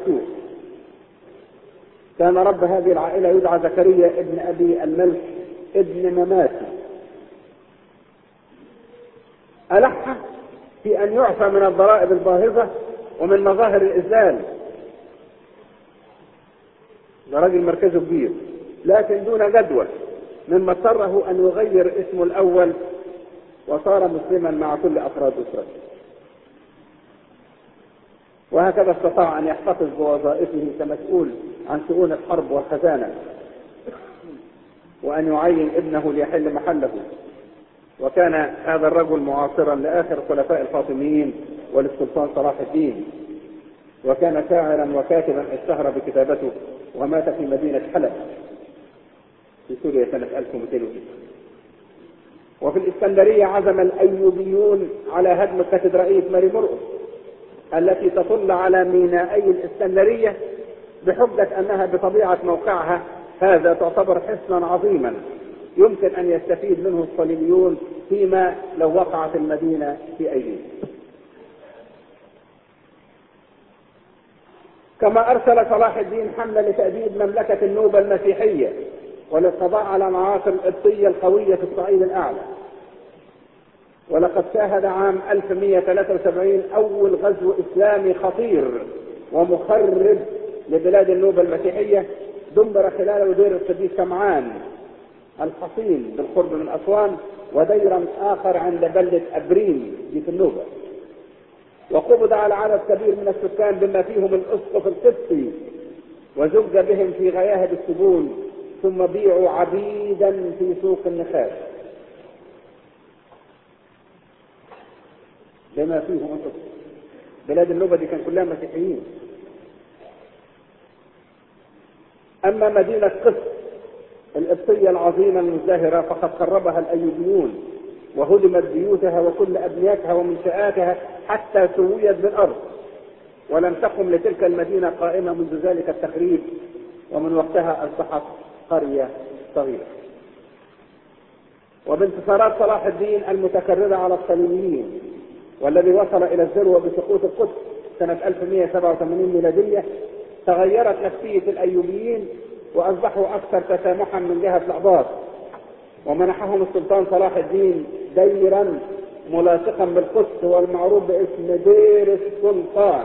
السوق. كان رب هذه العائلة يدعى زكريا ابن أبي الملك ابن مماسي. ألح في أن يعفى من الضرائب الباهظة ومن مظاهر الإذلال. ده راجل مركزه كبير، لكن دون جدوى، مما اضطره أن يغير اسمه الأول وصار مسلما مع كل أفراد أسرته. وهكذا استطاع أن يحتفظ بوظائفه كمسؤول عن شؤون الحرب والخزانة، وأن يعين ابنه ليحل محله. وكان هذا الرجل معاصرا لآخر خلفاء الفاطميين وللسلطان صلاح الدين، وكان شاعرا وكاتبا اشتهر بكتابته، ومات في مدينة حلب في سوريا سنة 1200. وفي الإسكندرية عزم الأيوبيون على هدم كاتدرائية ماري مرقس التي تطل على مينائي الإسكندرية، بحجة أنها بطبيعة موقعها هذا تعتبر حصنا عظيما يمكن أن يستفيد منه الصليبيون فيما لو وقعت المدينة في أيديهم. كما أرسل صلاح الدين حملة لتأديب مملكة النوبة المسيحية وللقضاء على معاصر القبطية القوية في الصعيد الأعلى. ولقد شاهد عام 1173 أول غزو إسلامي خطير ومخرب لبلاد النوبة المسيحية، دمر خلاله دير القديس سمعان الحصين بالقرب من أسوان، وديرا آخر عند بلدة أبريم دي في النوبة. وقبض على عدد كبير من السكان بما فيهم الأسقف القبطي، وزج بهم في غياهب السجون، ثم بيعوا عبيدا في سوق النخاس بما فيهم الأسقف. بلاد النوبة دي كان كلها مسيحيين. أما مدينة قسط القبطية العظيمة المزدهرة فقد خربها الأيوبيون، وهدمت بيوتها وكل أبنياتها ومنشآتها حتى سويت بالأرض، ولم تقم لتلك المدينة قائمة منذ ذلك التخريب، ومن وقتها أصبحت قرية صغيرة. وبانتصارات صلاح الدين المتكررة على الصليبيين، والذي وصل إلى الذروة بسقوط القدس سنة 1187 ميلادية، تغيرت نفسية الأيوبيين وأصبحوا أكثر تسامحا من جهة الأقباط، ومنحهم السلطان صلاح الدين ديرا ملاصقا بالقدس والمعروف باسم دير السلطان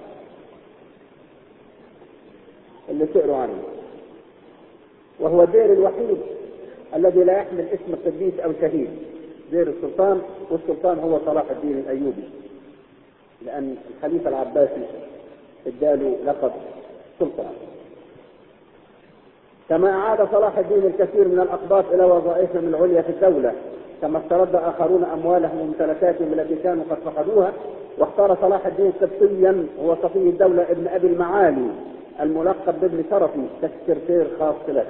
اللي سئلوا عنه، وهو الدير الوحيد الذي لا يحمل اسم قديس أو شهيد، دير السلطان. والسلطان هو صلاح الدين الأيوبي، لأن الخليفة العباسي اداله لقب سلطان. كما أعاد صلاح الدين الكثير من الأقباط إلى وظائفهم العليا في الدولة، كما استرد آخرون أموالهم وممتلكاتهم التي كانوا قد فقدوها. واختار صلاح الدين قبطيا هو صفي الدولة ابن أبي المعالي الملقب بابن شرفي كسكرتير خاص له.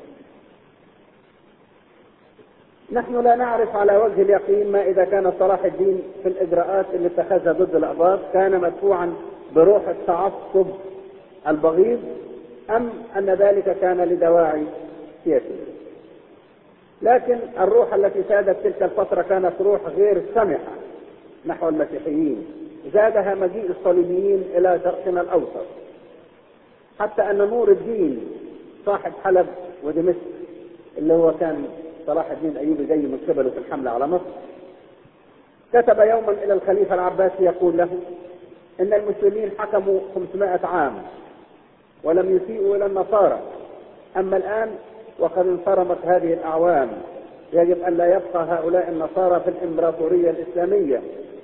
نحن لا نعرف على وجه اليقين ما إذا كان صلاح الدين في الإجراءات اللي اتخذها ضد الأقباط كان مدفوعا بروح التعصب البغيض، أم أن ذلك كان لدواعي سياسية. لكن الروح التي سادت تلك الفترة كانت روح غير سمحة نحو المسيحيين، زادها مجيء الصليبيين إلى شرقنا الأوسط، حتى أن نور الدين صاحب حلب ودمشق اللي هو كان صلاح الدين أيوبي جاي من قبله في الحملة على مصر، كتب يوما إلى الخليفة العباسي يقول له إن المسلمين حكموا 500 عام ولم يسيئوا إلى النصارى، أما الآن وقد انصرمت هذه الأعوام يجب أن لا يبقى هؤلاء النصارى في الإمبراطورية الإسلامية،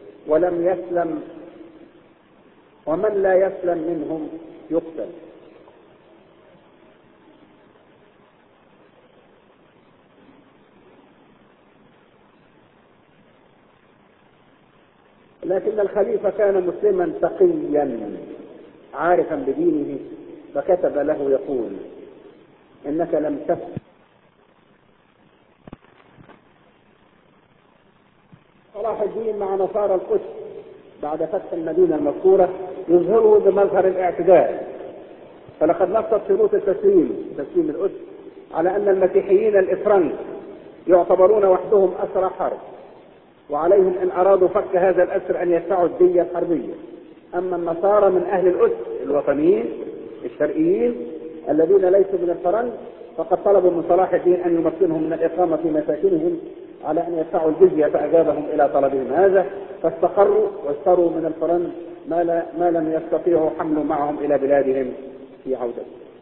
ومن لا يسلم منهم يقتل. لكن الخليفة كان مسلما تقيا عارفا بدينه، فكتب له يقول إنك لم تفهم. صلاح الدين مع نصارى القدس بعد فتح المدينة المذكورة يظهره بمظهر الاعتداء، فلقد نصت شروط تسليم القدس على أن المسيحيين الإفرنك يعتبرون وحدهم أسرى حرب، وعليهم إن أرادوا فك هذا الأسر أن يدفعوا الدية الحربية. أما النصارى من أهل القدس الوطنيين الشرقيين الذين ليسوا من الفرنج، فقد طلبوا من صلاح الدين أن يمكنهم من الإقامة في مساكنهم على أن يدفعوا الجزية، فأجابهم إلى طلبهم هذا، فاستقروا واشتروا من الفرنج ما لم يستطيعوا حمله معهم إلى بلادهم في عودته.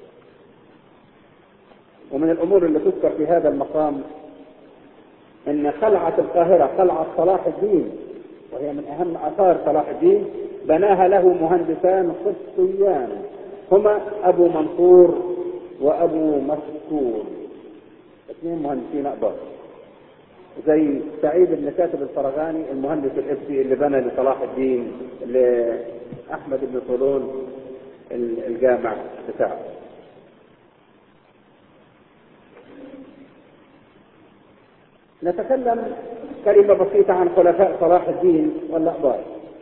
ومن الأمور اللي تذكر في هذا المقام أن قلعة القاهرة، قلعة صلاح الدين، وهي من أهم آثار صلاح الدين، بناها له مهندسان قبطيان هما أبو منصور وأبو مسكور، اثنين مهندسين أقباط، زي سعيد بن كاتب الفرغاني المهندس القبطي اللي بنى لصلاح الدين لأحمد بن طولون الجامع بتاعه. نتكلم كلمة بسيطة عن خلفاء صلاح الدين والأقباط.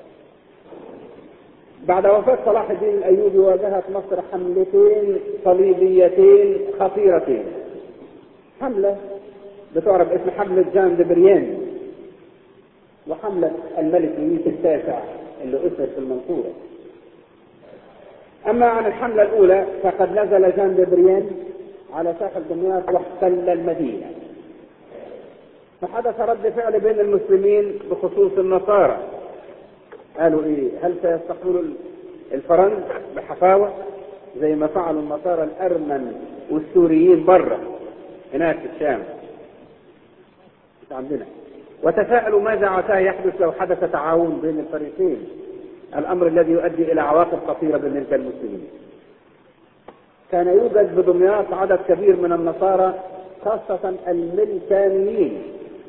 بعد وفاة صلاح الدين الأيوبي واجهت مصر حملتين صليبيتين خطيرتين. حملة بتعرف اسم حملة جان دي بريان، وحملة الملك لويس التاسع اللي أسر في المنصورة. أما عن الحملة الأولى فقد نزل جان دي بريان على ساحل دمياط واحتل المدينة، فحدث رد فعل بين المسلمين بخصوص النصارى. قالوا ايه؟ هل سيستقبلوا الفرنج بحفاوة زي ما فعلوا النصارى الأرمن والسوريين بره هناك في الشام عندنا؟ وتساءلوا ماذا عسى يحدث لو حدث تعاون بين الفريقين، الأمر الذي يؤدي إلى عواقب خطيرة بالنسبة للمسلمين. كان يوجد بدمياط عدد كبير من النصارى خاصة الملكانيين.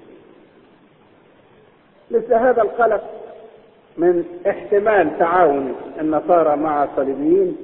مثل هذا القلق من احتمال تعاون النصارى مع الصليبيين،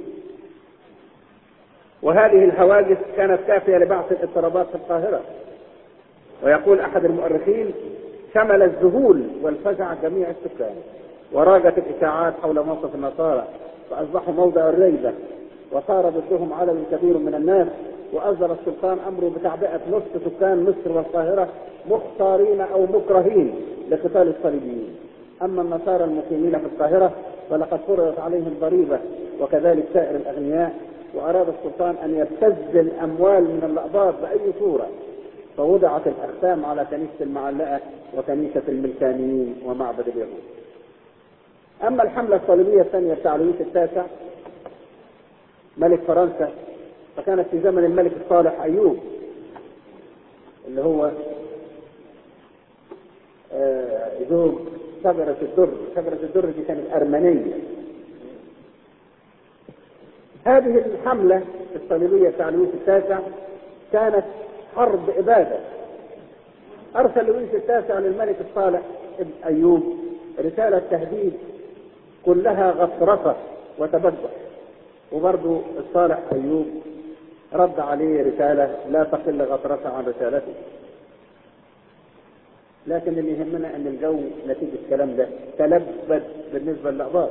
وهذه الهواجس كانت كافية لبعث الاضطرابات في القاهرة. ويقول أحد المؤرخين: شمل الذهول والفزع جميع السكان، وراجت الإشاعات حول موقف النصارى فأصبحوا موضع الريبة، وصار ضدهم عدد كبير من الناس، وأصدر السلطان أمره بتعبئة نصف سكان مصر والقاهرة مختارين أو مكرهين لقتال الصليبيين. أما النصارى المقيمين في القاهرة فلقد فرضت عليهم ضريبة وكذلك سائر الأغنياء، وأراد السلطان أن يبتز الأموال من الأقباط بأي صورة، فوضعت الأختام على كنيسة المعلقة وكنيسة الملكانيين ومعبد اليهود. أما الحملة الصليبية الثانية بتاع لويس التاسع ملك فرنسا، فكانت في زمن الملك الصالح أيوب اللي هو زوج شجرة الدر. شجرة الدر دي كانت أرمنية. هذه الحملة الصليبية بتاع لويس التاسع كانت حرب إبادة. أرسل لويس التاسع للملك الصالح ابن أيوب رسالة تهديد كلها غطرسة وتبجح، وبرضه الصالح أيوب رد عليه رسالة لا تقل غطرسة عن رسالته. لكن اللي يهمنا أن الجو نتيجة الكلام ده تلبد بالنسبة للأقباط،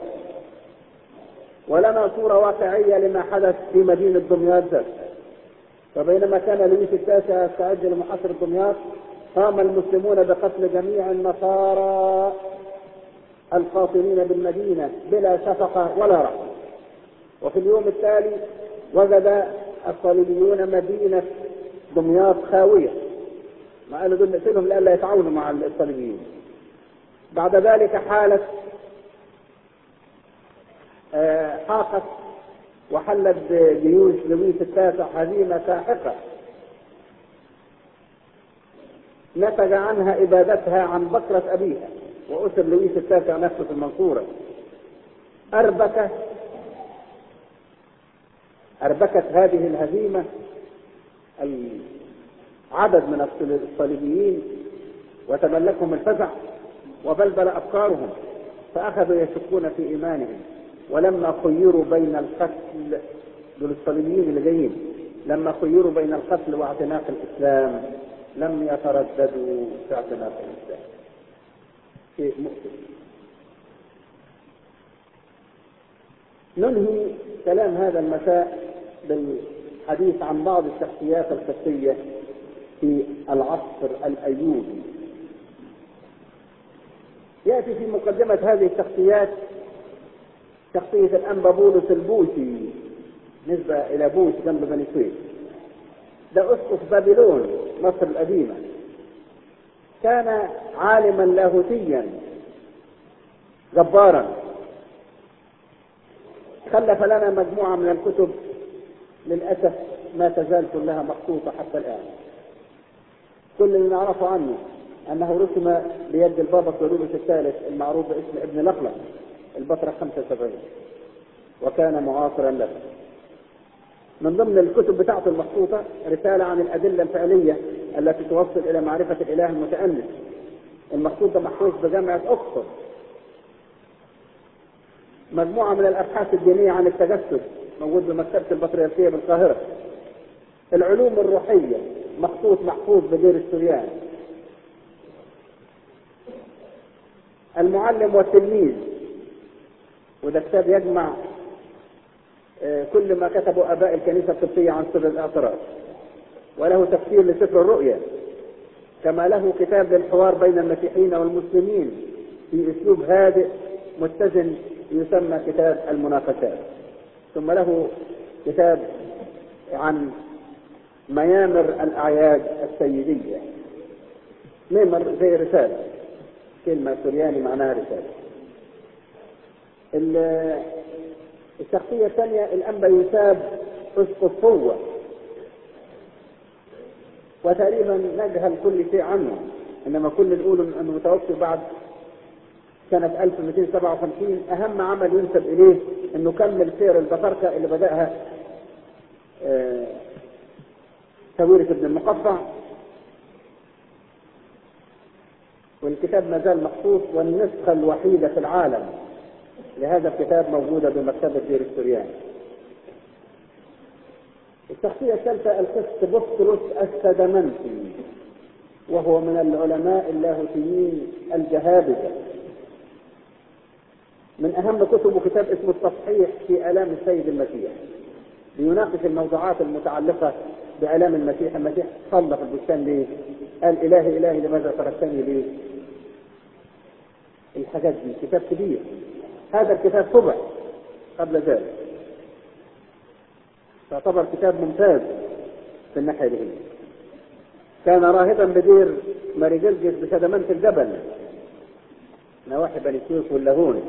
ولنا صورة واقعية لما حدث في مدينة دمياط ذات. فبينما كان لويس التاسع يستعد لمحاصرة دمياط، قام المسلمون بقتل جميع النصارى القاطنين بالمدينة بلا شفقة ولا رحمة. وفي اليوم التالي وجد الصليبيون مدينة دمياط خاوية، ما قالوا دول نقتلهم لألا يتعاونوا مع الصليبيين. بعد ذلك حاقت وحلت جيوش لويس التاسع هزيمة ساحقة نتج عنها إبادتها عن بكرة أبيها، وأسر لويس التاسع نفسه في المنصورة. أربكت هذه الهزيمة عدد من الصليبيين وتملكهم الفزع وبلبل أفكارهم، فأخذوا يشكون في إيمانهم. ولما خيروا بين القتل، دول الصليبيين اللي جايين، لما خيروا بين القتل واعتناق الإسلام لم يترددوا في اعتناق الإسلام. شيء مؤسف. ننهي كلام هذا المساء بالحديث عن بعض الشخصيات القبطية في العصر الأيوبي. يأتي في مقدمة هذه الشخصيات شخصية الأنبا بولس البوسي نسبة إلى بوس جنب بني سويف، ده أسقف بابلون مصر القديمة، كان عالما لاهوتيا جبارا، خلف لنا مجموعة من الكتب للأسف ما تزال كلها مخطوطة حتى الآن. كل اللي نعرفه عنه أنه رسم بيد البابا كيرلس الثالث المعروف باسم ابن لقلق البطرة 75، وكان معاصرا له. من ضمن الكتب بتاعته المخطوطة رسالة عن الأدلة الفعلية التي توصل إلى معرفة الإله المتأنس، المخطوط ده محفوظ بجامعة أكسفورد. مجموعة من الأبحاث الدينية عن التجسد موجود بمكتبة البطريركية بالقاهرة. العلوم الروحية مخطوط محفوظ بدير السريان. المعلم والتلميذ، وده كتاب يجمع كل ما كتبه آباء الكنيسة القبطية عن سر الاعتراف، وله تفسير لسفر الرؤيا، كما له كتاب للحوار بين المسيحيين والمسلمين في أسلوب هادئ متزن يسمى كتاب المناقشات. ثم له كتاب عن ميامر الأعياد السيدية، ميمر زي رسالة، كلمة سرياني معناها رسالة. الشخصية الثانية الأنبا يساب أسقف هو، وتقريبا نجهل كل شيء عنه، إنما كل نقول أنه متوفي بعد سنة 1257. أهم عمل ينسب إليه أنه كمل سير البطركة اللي بدأها ساويرس ابن المقفع، والكتاب ما زال مخصوص، والنسخة الوحيدة في العالم لهذا الكتاب موجودة بمكتبة دير السريان. الشخصية الثالثة القس بطرس السدمنسي، وهو من العلماء اللاهوتيين الجهابذة. من أهم كتبه كتاب اسمه التصحيح في آلام السيد المسيح، ليناقش الموضوعات المتعلقة بآلام المسيح. المسيح صلى في البستان ليه؟ قال إلهي إلهي لماذا تركتني ليه؟ الحاجات دي كتاب كبير. هذا الكتاب طبع قبل ذلك، تعتبر كتاب ممتاز في الناحية دي. كان راهبا بدير ماري جرجس بسدمنت الجبل نواحي بني سويف واللاهون.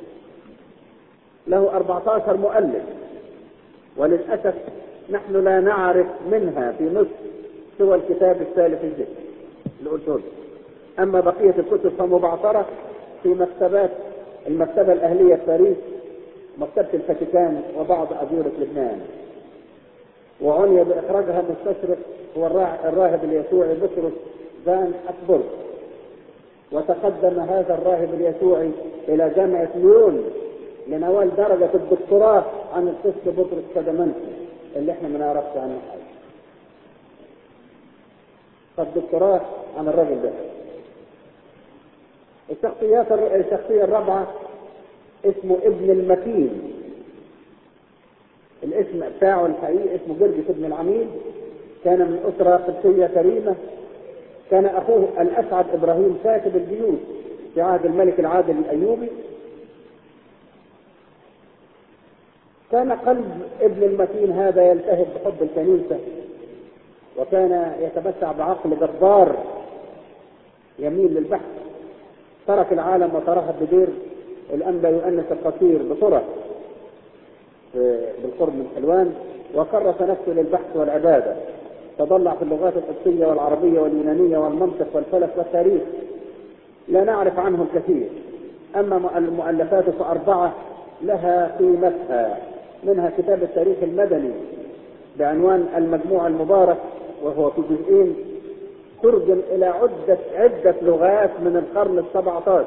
له 14 مؤلف، وللأسف نحن لا نعرف منها في مصر سوى الكتاب الثالث الذكر اللي قلته. أما بقية الكتب فمبعثرة في مكتبات المكتبة الأهلية في باريس، مكتبة الفاتيكان، وبعض أديرة لبنان. وعني بإخراجها مستشرق هو الراهب اليسوعي بطرس فان أكبرغ. وتقدم هذا الراهب اليسوعي إلى جامعة ليون لنوال درجة الدكتوراه عن القس بطرس السدمنسي اللي احنا ما نعرفش عنه حاجة. فالدكتوراه عن الراجل ده. الشخصية الرابعة اسمه ابن المكين. الاسم بتاعه الحقيقي اسمه جرجس ابن العميد، كان من أسرة قبطية كريمة. كان أخوه الأسعد إبراهيم كاتب الجيوش في عهد الملك العادل الأيوبي. كان قلب ابن المكين هذا يلتهب بحب الكنيسة، وكان يتمتع بعقل جبار يميل للبحث. ترك العالم وترهب بدير الأنبا يؤنس القصير بصرة بالقرب من حلوان، وكرس نفسه للبحث والعبادة. تضلع في اللغات القبطية والعربية واليونانية والمنطق والفلك والتاريخ، لا نعرف عنه الكثير. أما المؤلفات فأربعة لها قيمتها، منها كتاب التاريخ المدني بعنوان المجموع المبارك، وهو في جزئين، ترجم إلى عدة لغات من القرن 17.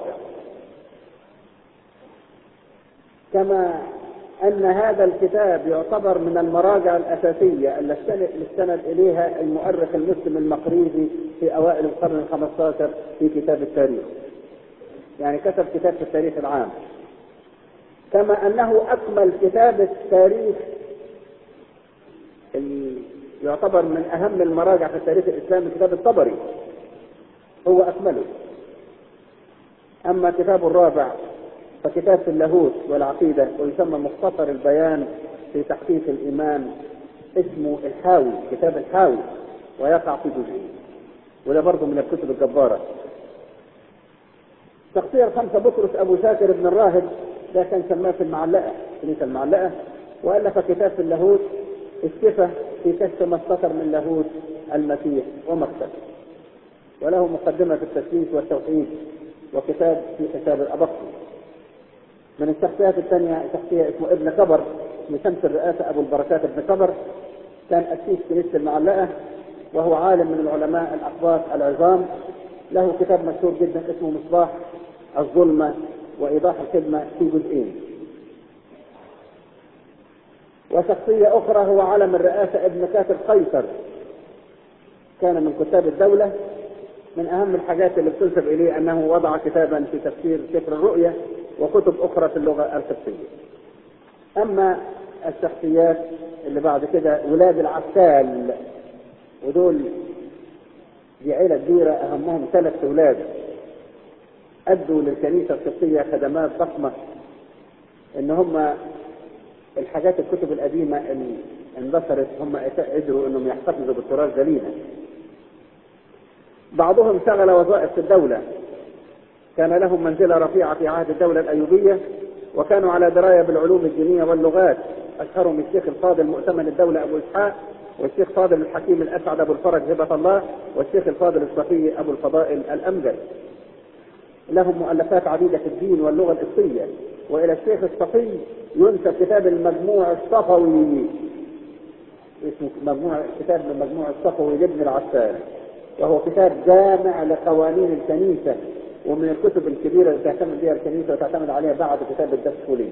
كما أن هذا الكتاب يعتبر من المراجع الأساسية التي استند إليها المؤرخ المسلم المقريزي في أوائل القرن 15 في كتاب التاريخ، يعني كتب كتاب في التاريخ العام. كما أنه أكمل كتاب التاريخ يعتبر من أهم المراجع في التاريخ الإسلامي كتاب الطبري، هو أكمله. أما كتاب الرابع فكتاب في اللاهوت والعقيدة ويسمى مختصر البيان في تحقيق الإيمان اسمه الحاوي، كتاب الحاوي، ويقع في جزئين، وده برضه من الكتب الجبارة. شخصية الخمسة بطرس أبو شاكر بن الراهب، ده كان سماه في المعلقة، كنيسة المعلقة، وألف كتاب في اللاهوت الشفة في كشف ما استتر من لاهوت المسيح ومكتب، وله مقدمة في التثليث والتوحيد وكتاب في حساب الأبقي. من الشخصيات الثانية شخصية اسمه ابن كبر، من شمس الرئاسة أبو البركات ابن كبر، كان أسيس كنيسة المعلقة، وهو عالم من العلماء الأقباط العظام، له كتاب مشهور جدا اسمه مصباح الظلمة وإيضاح الخدمة في جزئين. وشخصية أخرى هو عالم الرئاسة ابن كاتب قيصر، كان من كتاب الدولة. من أهم الحاجات اللي بتنسب إليه أنه وضع كتابا في تفسير سفر الرؤيا وكتب أخرى في اللغة القبطية. أما الشخصيات اللي بعد كده ولاد العسال، ودول دي عيلة كبيرة أهمهم 3 أولاد أدوا للكنيسة القبطية خدمات ضخمة، إن هم الحاجات الكتب القديمة اللي اندثرت هم قدروا إنهم يحتفظوا بالتراث دليلا. بعضهم شغل وظائف في الدولة، كان لهم منزلة رفيعة في عهد الدولة الأيوبية، وكانوا على دراية بالعلوم الدينية واللغات، أشهرهم الشيخ الفاضل مؤتمن الدولة أبو إسحاق، والشيخ فاضل الحكيم الأسعد أبو الفرج هبة الله، والشيخ الفاضل الصفي أبو الفضائل الأمجد. لهم مؤلفات عديدة في الدين واللغة القبطية. وإلى الشيخ الصفي ينسب كتاب المجموع الصفوي، اسمه كتاب المجموع الصفوي لابن العسال، وهو كتاب جامع لقوانين الكنيسة، ومن الكتب الكبيرة اللي تعتمد بها الكنيسة وتعتمد عليها بعد كتاب الدسكولية.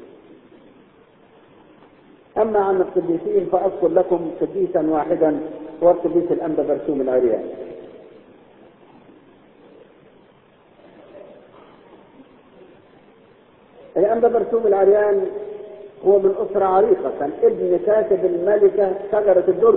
أما عن القديسين فأذكر لكم قديسا واحدا، هو القديس الأنبا برسوم العريان. الأنبا برسوم العريان هو من أسرة عريقة، كان ابن كاتب الملكة شجرة الدر،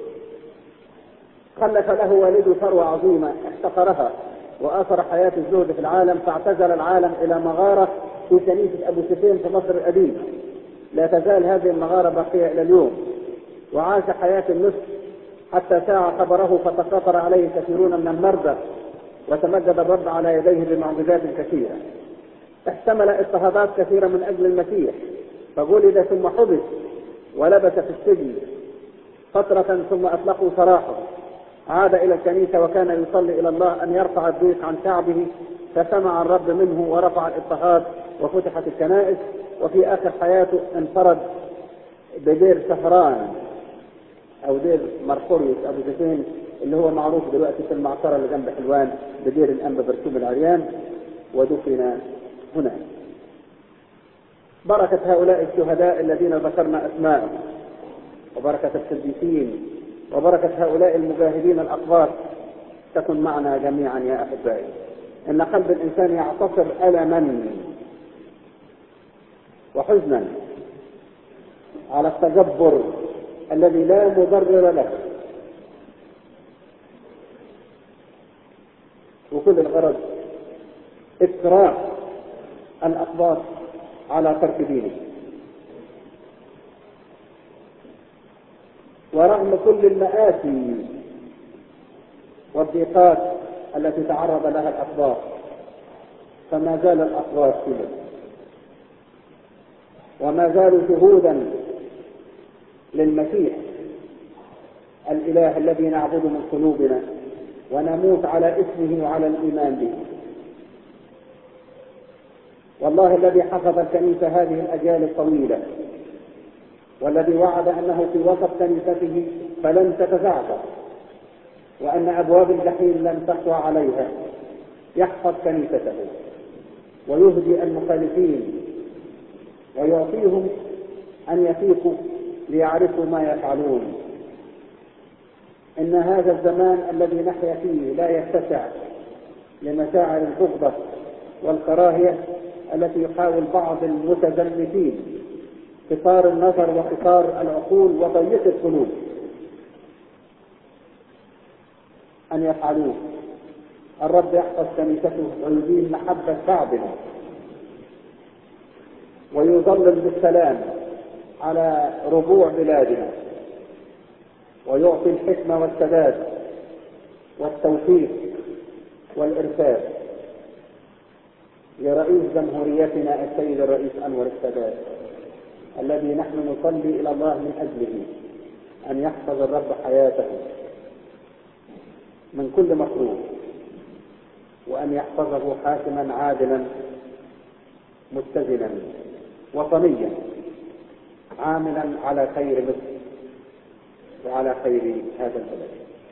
خلف له والده ثروة عظيمة احتقرها وآثر حياة الزهد في العالم، فاعتزل العالم إلى مغارة في كنيسة أبو سفين في مصر القديمة. لا تزال هذه المغارة باقية إلى اليوم، وعاش حياة النصف حتى ساع خبره فتكاثر عليه كثيرون من المرضى، وتمجد الرب على يديه بمعجزات كثيرة. احتمل اضطهادات كثيرة من أجل المسيح، فجلد ثم حبس ولبس في السجن فترة ثم أطلقوا سراحه. عاد إلى الكنيسة وكان يصلي إلى الله أن يرفع الضيق عن شعبه، فسمع الرب منه ورفع الاضطهاد وفتحت الكنائس. وفي آخر حياته انفرد بدير سهران أو دير مرقوريوس أبو زيتين، اللي هو معروف دلوقتي في المعصرة اللي جنب حلوان بدير الأنبا برسوم العريان، ودفن هنا. بركة هؤلاء الشهداء الذين ذكرنا أسماءهم، وبركة القديسين، وبركة هؤلاء المجاهدين الأقباط تكن معنا جميعا يا أحبائي. إن قلب الإنسان يعتصر ألما وحزنا على التجبر الذي لا مبرر له، وكل الغرض إكراه الأقباط على ترك دينه. ورغم كل المآسي والضيقات التي تعرض لها الأقباط، فما زال الأقباط فيه، وما زالوا شهودا للمسيح الإله الذي نعبده من قلوبنا ونموت على اسمه وعلى الإيمان به. والله الذي حفظ الكنيسة هذه الأجيال الطويلة، والذي وعد أنه في وسط كنيسته فلن تتزعزع، وأن أبواب الجحيم لن تقوى عليها، يحفظ كنيسته ويهدي المخالفين ويعطيهم أن يفيقوا ليعرفوا ما يفعلون. إن هذا الزمان الذي نحيا فيه لا يتسع لمشاعر البغضة والكراهية التي يحاول بعض المتزمتين قصار النظر وقصار العقول وضيق القلوب أن يفعلوه. الرب يحفظ كنيسته ويدين محبة شعبنا، ويظلل بالسلام على ربوع بلادنا، ويعطي الحكمة والسداد والتوفيق والإرشاد لرئيس جمهوريتنا السيد الرئيس أنور السادات، الذي نحن نصلي إلى الله من أجله أن يحفظ الرب حياته من كل مكروه، وأن يحفظه حاكما عادلا متزنا وطنيا عاملا على خير مصر وعلى خير هذا البلد.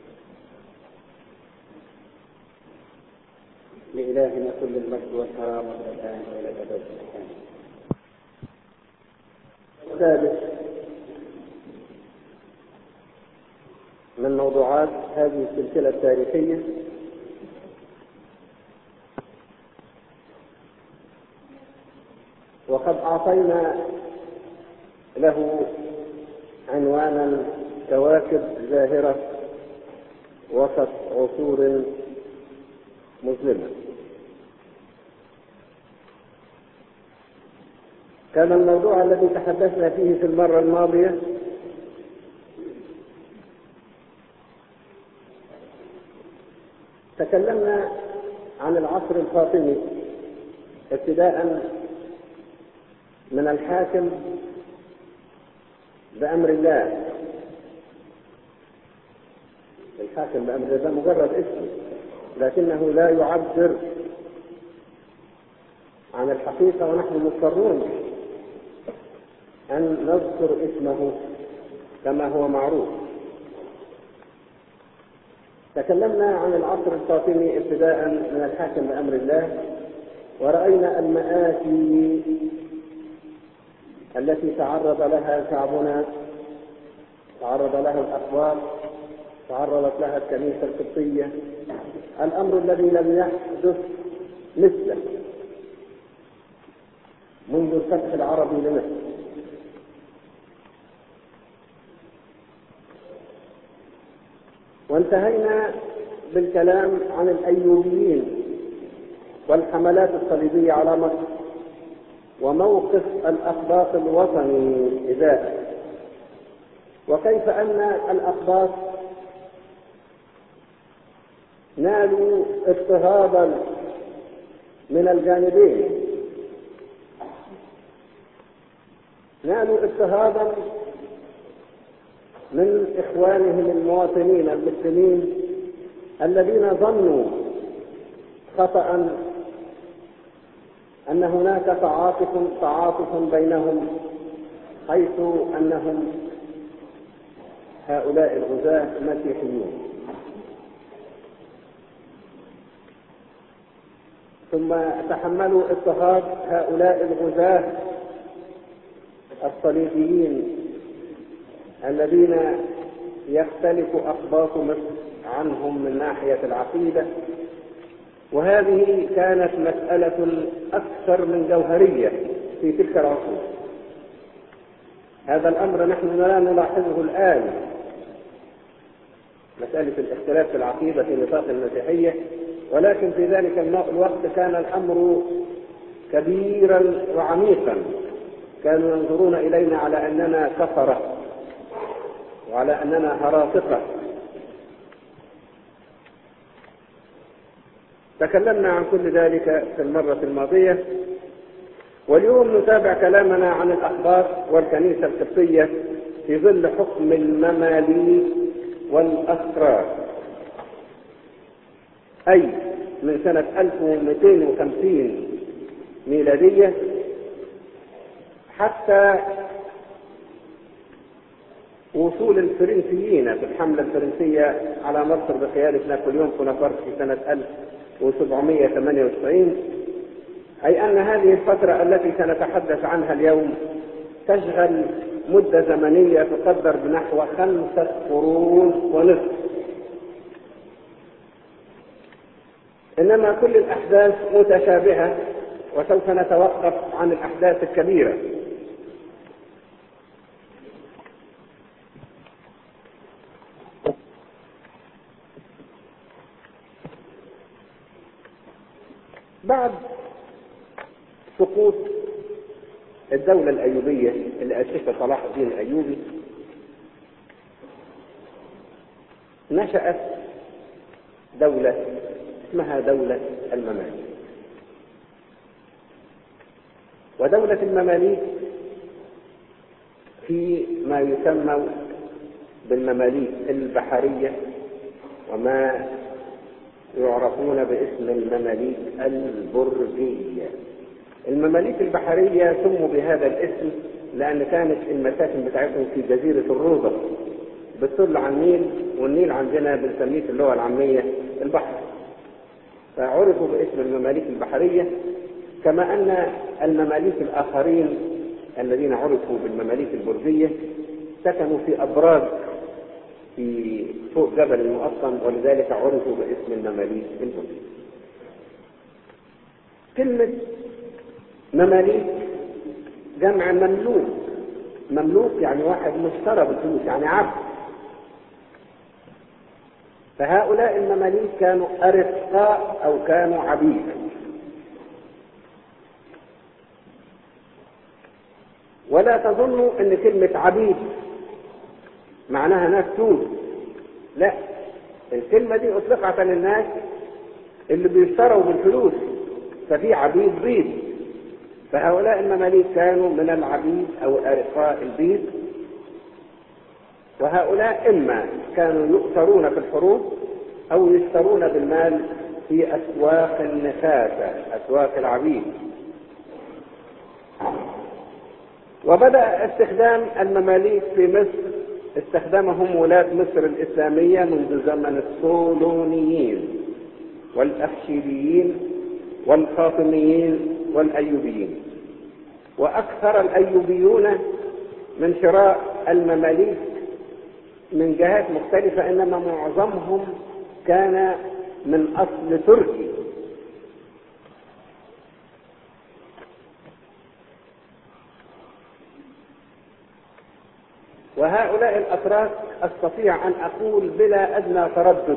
لإلهنا كل المجد والكرامة من الآن وإلى الأبد. السادس من موضوعات هذه السلسلة التاريخية وقد أعطينا له عنوانا كواكب زاهرة وسط عصور مظلمة. كان الموضوع الذي تحدثنا فيه في المرة الماضية تكلمنا عن العصر الفاطمي ابتداء من الحاكم بأمر الله. الحاكم بأمر الله مجرد اسم، لكنه لا يعبر عن الحقيقة، ونحن مضطرون أن نذكر اسمه كما هو معروف. تكلمنا عن العصر الفاطمي ابتداء من الحاكم بأمر الله، ورأينا المآسي التي تعرض لها شعبنا، تعرض لها الأقوام، تعرضت لها الكنيسة القبطية، الأمر الذي لم يحدث مثله منذ الفتح العربي لمصر. وانتهينا بالكلام عن الأيوبيين والحملات الصليبية على مصر وموقف الأقباط الوطني إذاك، وكيف أن الأقباط نالوا اضطهادا من الجانبين، نالوا اضطهادا من إخوانهم المواطنين المسلمين الذين ظنوا خطأ أن هناك تعاطف بينهم، حيث أنهم هؤلاء الغزاة مسيحيون. ثم تحملوا اضطهاد هؤلاء الغزاة الصليبيين الذين يختلف أقباط مصر عنهم من ناحية العقيدة، وهذه كانت مسألة أكثر من جوهرية في تلك العصور. هذا الأمر نحن لا نلاحظه الآن، مسألة الاختلاف في العقيدة في نطاق المسيحية، ولكن في ذلك الوقت كان الأمر كبيرا وعميقا، كانوا ينظرون إلينا على أننا كفرة وعلى أننا هراطقة. تكلمنا عن كل ذلك في المرة الماضية، واليوم نتابع كلامنا عن الأقباط والكنيسة القبطية في ظل حكم المماليك والأسرار، أي من سنة 1250 ميلادية حتى وصول الفرنسيين في الحملة الفرنسية على مصر بقيادة نابليون بونابرت في سنة 1798. أي أن هذه الفترة التي سنتحدث عنها اليوم تشغل مدة زمنية تقدر بنحو 5 قرون ونصف. إنما كل الأحداث متشابهة، وسوف نتوقف عن الأحداث الكبيرة. بعد سقوط الدولة الأيوبية اللي أسسها صلاح الدين الأيوبي نشأت دولة اسمها دولة المماليك. ودولة المماليك في ما يسمى بالمماليك البحرية وما يعرفون باسم المماليك البرجية. المماليك البحرية سموا بهذا الاسم لأن كانت المساكن بتاعتهم في جزيرة الروضة بتطل على النيل، والنيل عندنا بنسميه في اللغة العامية البحر، فعرفوا باسم المماليك البحرية. كما أن المماليك الآخرين الذين عرفوا بالمماليك البرجية سكنوا في أبراج في فوق جبل المقطم، ولذلك عرفوا باسم المماليك البرجية. كلمة مماليك جمع مملوك. مملوك يعني واحد مشترى بالفلوس، يعني عبد. فهؤلاء المماليك كانوا أرقاء أو كانوا عبيد. ولا تظنوا أن كلمة عبيد معناها ناس سود، لا، الكلمة دي أطلقت على الناس اللي بيشتروا بالفلوس، ففي عبيد بيض. فهؤلاء المماليك كانوا من العبيد أو أرقاء البيض، وهؤلاء إما كانوا يؤثرون في الحروب أو يشترون بالمال في أسواق النفاسة، أسواق العبيد. وبدأ استخدام المماليك في مصر، استخدمهم ولاة مصر الإسلامية منذ زمن الصولونيين والأخشيبيين والفاطميين والأيوبيين. وأكثر الأيوبيون من شراء المماليك من جهات مختلفة، إنما معظمهم كان من أصل تركي. وهؤلاء الأتراك أستطيع أن أقول بلا أدنى تردد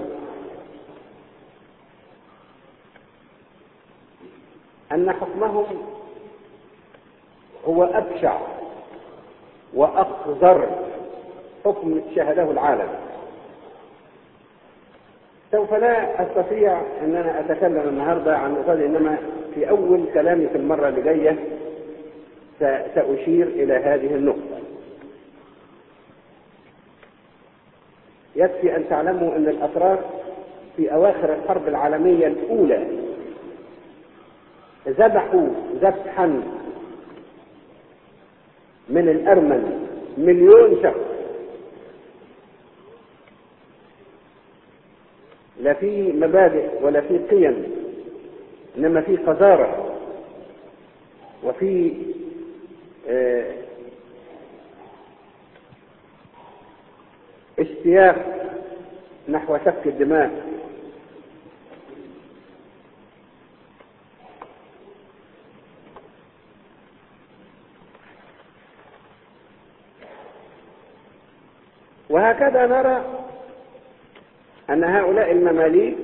أن حكمهم هو أبشع وأقذر حكم شهده العالم. سوف لا أستطيع أن أنا أتكلم النهاردة عن هذا، إنما في أول كلامي في المرة اللي جاية سأشير إلى هذه النقطة. يكفي أن تعلموا أن الأتراك في أواخر الحرب العالمية الأولى ذبحوا ذبحا من الأرمن 1,000,000 شخص، لا في مبادئ ولا في قيم، إنما في قذارة وفي اشتياق نحو سفك الدماء. وهكذا نرى أن هؤلاء المماليك،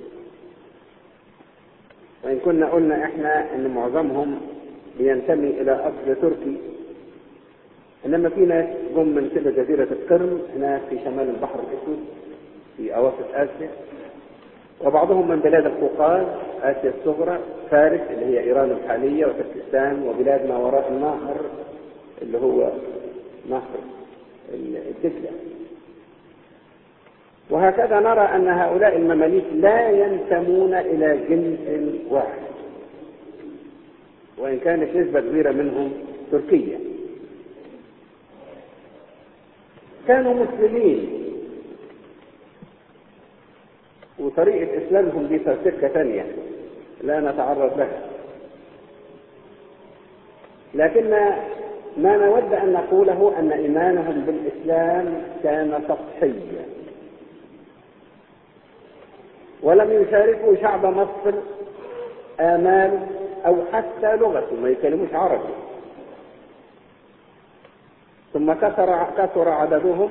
وإن كنا قلنا إحنا أن معظمهم ينتمي إلى أصل تركي، إنما في ناس جم من كده جزيرة القرم هناك في شمال البحر الأسود في أواسط آسيا، وبعضهم من بلاد القوقاز، آسيا الصغرى، فارس اللي هي إيران الحالية وتركستان وبلاد ما وراء النهر اللي هو نهر الدجلة. وهكذا نرى أن هؤلاء المماليك لا ينتمون إلى جنس واحد، وإن كانت نسبة كبيرة منهم تركية. كانوا مسلمين، وطريقة إسلامهم دي سكة ثانية لا نتعرض لها، لكن ما نود أن نقوله أن إيمانهم بالإسلام كان سطحيا، ولم يشاركوا شعب مصر آمال أو حتى لغته، ما يكلموش عربي. ثم كثر عددهم،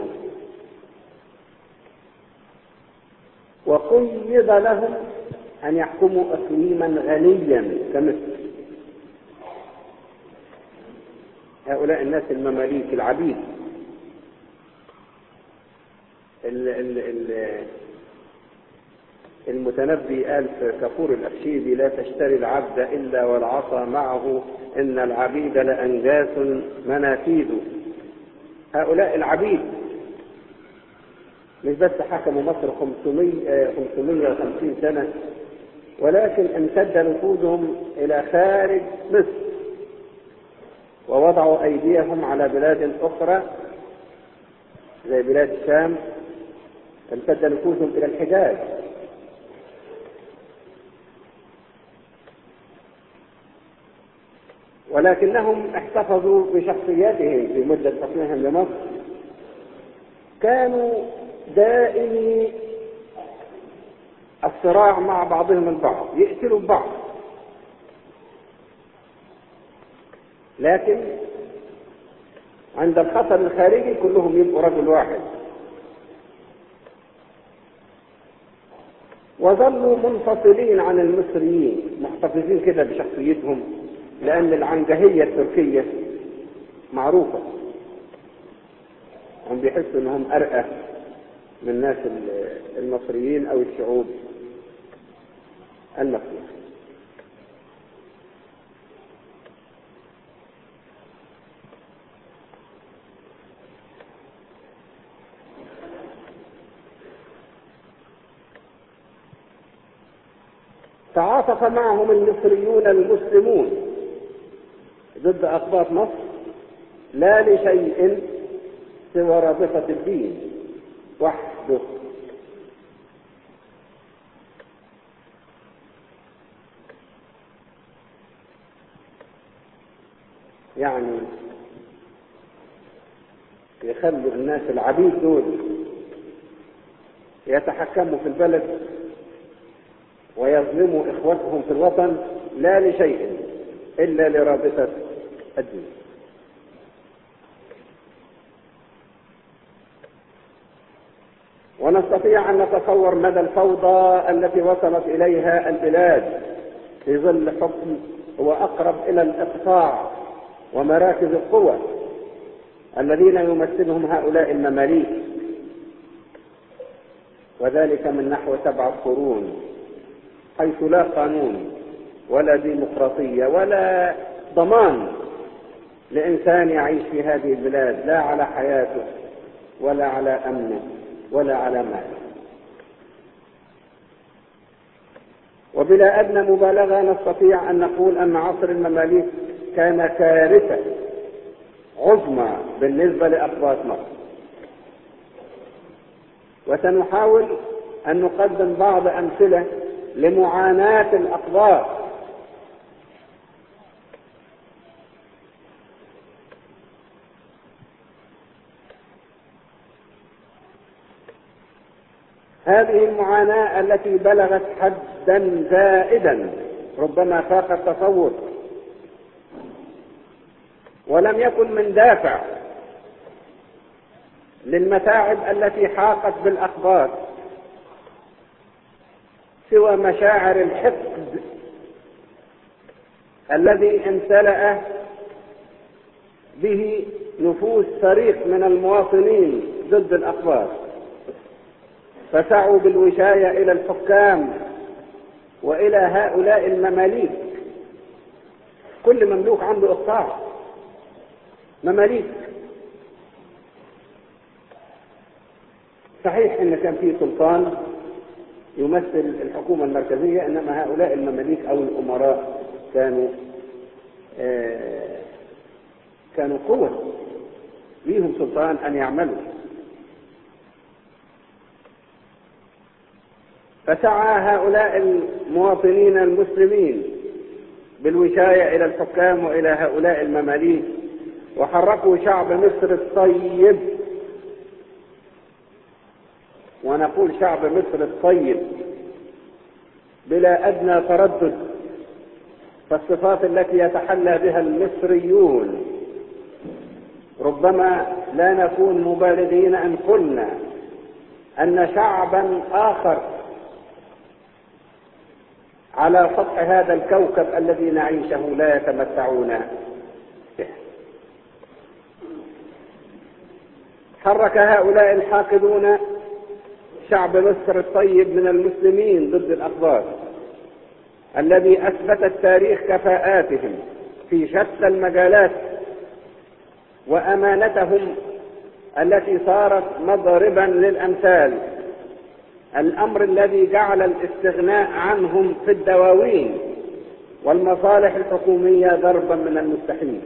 وقيض لهم أن يحكموا إقليما غنيا كمصر. هؤلاء الناس المماليك العبيد. المتنبي قال في كفور الأخشيبي: لا تشتري العبد إلا والعصا معه، إن العبيد لأنجاس مناكيد. هؤلاء العبيد مش بس حكموا مصر 550 سنة، ولكن امتد نفوذهم إلى خارج مصر، ووضعوا أيديهم على بلاد أخرى زي بلاد الشام، امتد نفوذهم إلى الحجاز. ولكنهم احتفظوا بشخصياتهم في مدة حكمهم لمصر، كانوا دائمي الصراع مع بعضهم البعض، يقتلوا بعض، لكن عند الخطر الخارجي كلهم يبقوا رجل واحد. وظلوا منفصلين عن المصريين، محتفظين كده بشخصيتهم، لأن العنجهية التركية معروفة، هم بيحسوا أنهم أرقى من الناس المصريين أو الشعوب المصرية. تعاطف معهم المصريون المسلمون ضد أقباط مصر، لا لشيء سوى رابطة الدين وحده. يعني يخلوا الناس العبيد دول يتحكموا في البلد ويظلموا إخوتهم في الوطن، لا لشيء إلا لرابطة الدين. ونستطيع أن نتصور مدى الفوضى التي وصلت إليها البلاد في ظل حكم هو أقرب إلى الإقطاع ومراكز القوى الذين يمثلهم هؤلاء المماليك، وذلك من نحو 7 قرون، حيث لا قانون ولا ديمقراطية ولا ضمان لإنسان يعيش في هذه البلاد، لا على حياته ولا على أمنه ولا على ماله. وبلا أدنى مبالغة نستطيع أن نقول أن عصر المماليك كان كارثة عظمى بالنسبة لأقباط مصر. وسنحاول أن نقدم بعض أمثلة لمعاناة الأقباط. هذه المعاناة التي بلغت حدا زائدا ربما فاق التصور، ولم يكن من دافع للمتاعب التي حاقت بالأقباط سوى مشاعر الحقد الذي امتلأ به نفوس فريق من المواطنين ضد الأقباط، فسعوا بالوشاية إلى الحكام وإلى هؤلاء المماليك. كل مملوك عنده إقطاع مماليك. صحيح إن كان فيه سلطان يمثل الحكومة المركزية، إنما هؤلاء المماليك أو الأمراء كانوا قوة، ليهم سلطان أن يعملوا. فسعى هؤلاء المواطنين المسلمين بالوشاية إلى الحكام وإلى هؤلاء المماليك، وحركوا شعب مصر الطيب. ونقول شعب مصر الطيب بلا أدنى تردد، فالصفات التي يتحلى بها المصريون ربما لا نكون مبالغين أن قلنا أن شعبا آخر على سطح هذا الكوكب الذي نعيشه لا يتمتعون به. حرك هؤلاء الحاقدون شعب مصر الطيب من المسلمين ضد الأقباط، الذي أثبت التاريخ كفاءاتهم في شتى المجالات وأمانتهم التي صارت مضربا للأمثال، الأمر الذي جعل الاستغناء عنهم في الدواوين والمصالح الحكومية ضربا من المستحيل.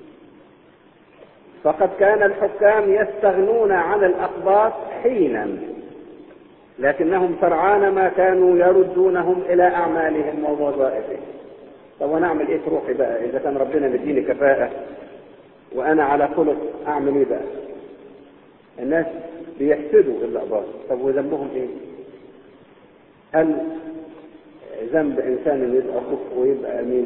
فقد كان الحكام يستغنون عن الأقباط حينا، لكنهم سرعان ما كانوا يردونهم إلى أعمالهم ووظائفهم. طب ونعمل إيه روحي بقى إذا كان ربنا مديني كفاءة وأنا على خلق، أعمل إيه بقى؟ الناس بيحسدوا الأقباط، طب وذنبهم إيه؟ هل ذنب إنسان أن يبقى خلق ويبقى أمين؟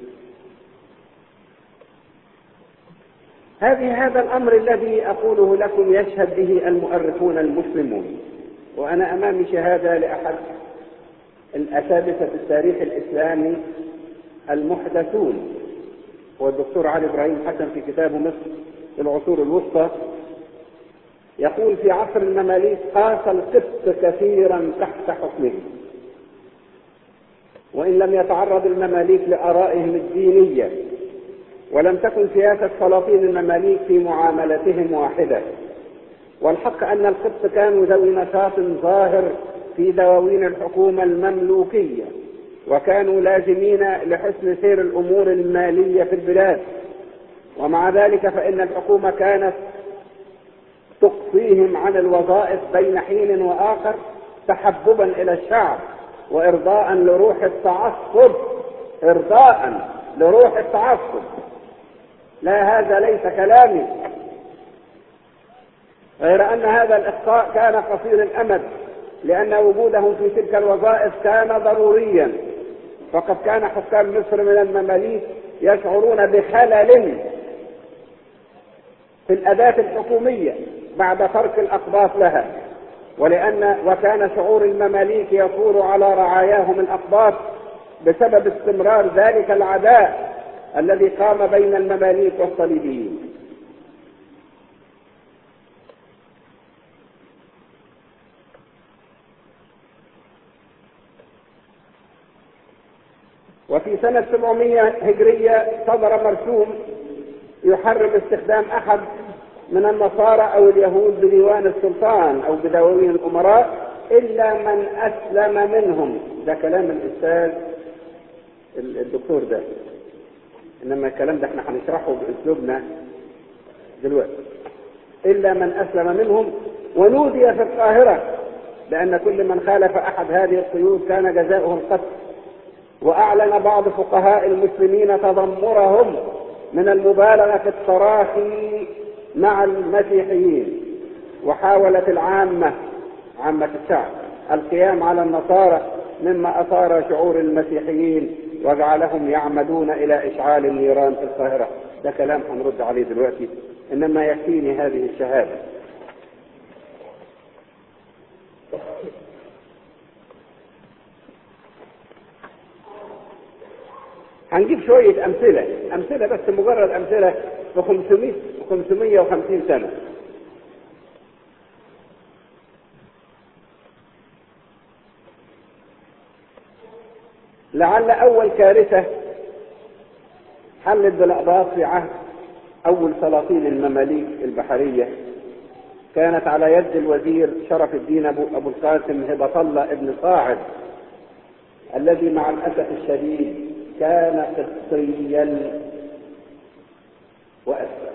هذا الأمر الذي أقوله لكم يشهد به المؤرخون المسلمون، وأنا أمامي شهادة لأحد الأساتذة التاريخ الإسلامي المحدثون، هو الدكتور علي إبراهيم حسن في كتابه مصر في العصور الوسطى، يقول في عصر المماليك قاس القبط كثيرا تحت حكمه، وإن لم يتعرض المماليك لآرائهم الدينية، ولم تكن سياسة سلاطين المماليك في معاملتهم واحدة. والحق أن القبط كانوا ذوي نشاط ظاهر في دواوين الحكومة المملوكية، وكانوا لازمين لحسن سير الأمور المالية في البلاد، ومع ذلك فإن الحكومة كانت تقصيهم عن الوظائف بين حين وآخر تحببا إلى الشعب وإرضاء لروح التعصب، إرضاء لروح التعصب. لا، هذا ليس كلامي، غير أن هذا الإخطاء كان قصير الأمد، لأن وجودهم في تلك الوظائف كان ضروريا. فقد كان حكام مصر من المماليك يشعرون بخلل في الأداة الحكومية بعد ترك الأقباط لها، وكان شعور المماليك يثور على رعاياهم الأقباط بسبب استمرار ذلك العداء الذي قام بين المماليك والصليبيين. وفي سنة 700 هجرية صدر مرسوم يحرم استخدام أحد من النصارى أو اليهود بديوان السلطان أو بدواوين الأمراء إلا من أسلم منهم. ده كلام الأستاذ الدكتور ده، إنما الكلام ده احنا هنشرحه بأسلوبنا دلوقتي. إلا من أسلم منهم. ونودي في القاهرة لأن كل من خالف أحد هذه القيود كان جزاؤه القتل. وأعلن بعض فقهاء المسلمين تذمرهم من المبالغة في التراخي مع المسيحيين، وحاولت عامة الشعب القيام على النصارى، مما أثار شعور المسيحيين وجعلهم يعمدون إلى إشعال النيران في القاهرة. ده كلام هنرد عليه دلوقتي، إنما يكفيني هذه الشهادة. هنجيب شوية أمثلة بس، مجرد أمثلة في 550 سنة. لعل أول كارثة حلت بالأقباط في عهد أول سلاطين المماليك البحرية كانت على يد الوزير شرف الدين أبو القاسم هبة الله ابن صاعد، الذي مع الأسف الشديد كان قبطيا وأسفل.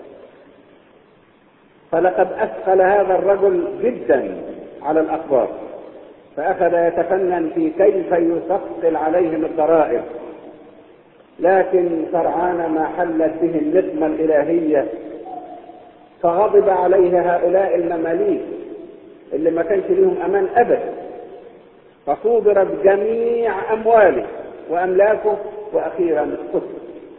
فلقد أثقل هذا الرجل جدا على الأقباط، فأخذ يتفنن في كيف يثقل عليهم الضرائب، لكن سرعان ما حلت به النقمة الإلهية فغضب عليه هؤلاء المماليك اللي ما كانش لهم أمان أبدا، فصودرت جميع أمواله وأملاكه وأخيرا قتل.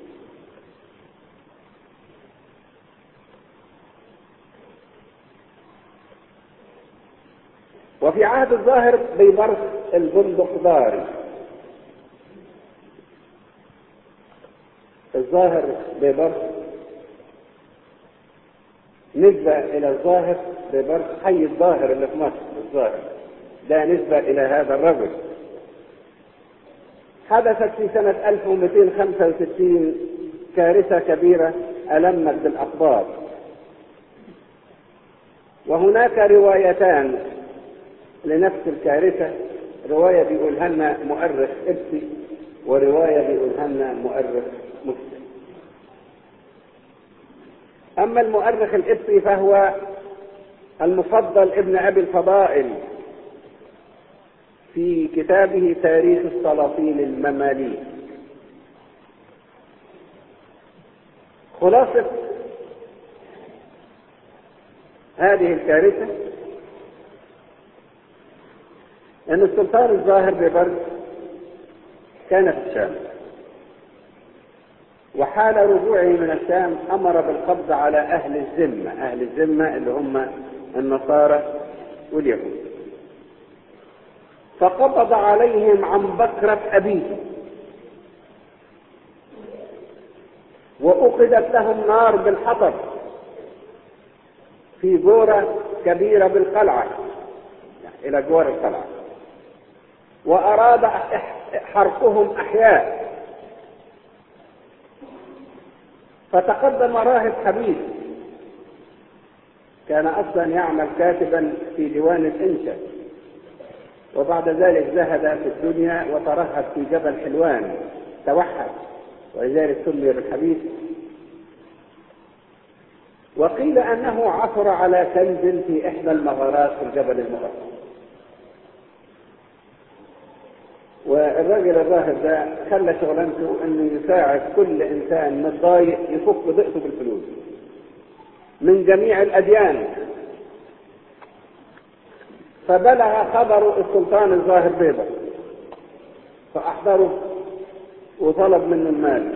وفي عهد الظاهر بيبرس البندقداري، الظاهر بيبرس نسبة إلى الظاهر ببرج حي الظاهر اللي في مصر. الظاهر ده نسبة إلى هذا الرجل. حدثت في سنة 1265 كارثة كبيرة ألمت بالأقباط، وهناك روايتان لنفس الكارثة، رواية بيقولها لنا مؤرخ إبسي ورواية بيقولها لنا مؤرخ مسلم. أما المؤرخ الإبسي فهو المفضل ابن أبي الفضائل في كتابه تاريخ السلاطين المماليك. خلاصة هذه الكارثة أن السلطان الظاهر ببرج كان في الشام، وحال رجوعه من الشام أمر بالقبض على أهل الذمة. أهل الذمة اللي هم النصارى واليهود، فقبض عليهم عن بكرة أبيه، وأخذت لهم نار بالحطب في جورة كبيرة بالقلعة، إلى جوار القلعة، وأراد حرقهم أحياء. فتقدم راهب حبيب كان أصلا يعمل كاتبا في ديوان الإنشا، وبعد ذلك زهد في الدنيا وترهب في جبل حلوان، توحد، ولذلك سمي بالحبيب. وقيل أنه عثر على كنز في إحدى المغارات في الجبل المقدس، والراجل الراهب ده خلى شغلانته انه يساعد كل انسان متضايق يفك ضيقته بالفلوس من جميع الاديان. فبلغ خبر السلطان الظاهر بيبر، فاحضره وطلب منه المال،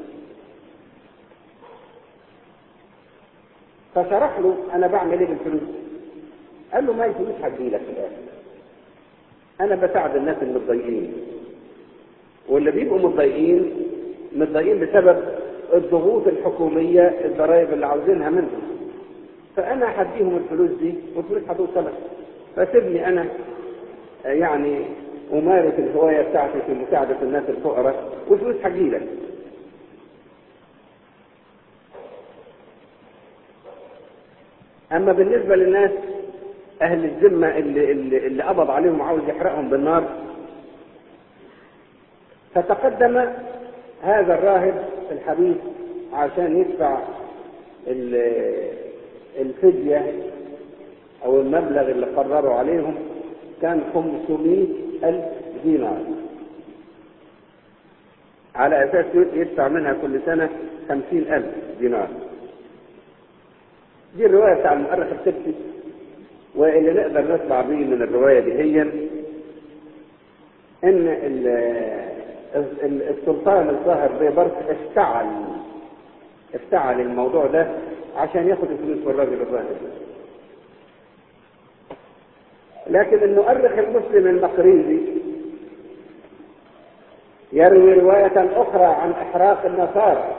فشرح له انا بعمل ايه بالفلوس. قال له ما الفلوس هتجيلك في الاخر، انا بساعد الناس المتضايقين، واللي بيبقوا متضايقين بسبب الضغوط الحكومية، الضرائب اللي عاوزينها منهم، فانا هديهم الفلوس دي والفلوس هتوصلك، فسيبني انا يعني امارس الهواية بتاعتي في مساعدة الناس الفقراء والفلوس هتجيلك. اما بالنسبة للناس اهل الذمة اللي قبض عليهم وعاوز يحرقهم بالنار، فتقدم هذا الراهب الحبيب عشان يدفع الفدية او المبلغ اللي قرروا عليهم، كان 500,000 دينار، على اساس يدفع منها كل سنة 50,000 دينار. دي الرواية بتاع المؤرخ السبتي، واللي نقدر نطلع به من الرواية دي هي ان السلطان الظاهر بيبرس افتعل الموضوع ده عشان ياخد الفلوس والراجل الظاهر. لكن المؤرخ المسلم المقريزي يروي رواية أخرى عن إحراق النصارى،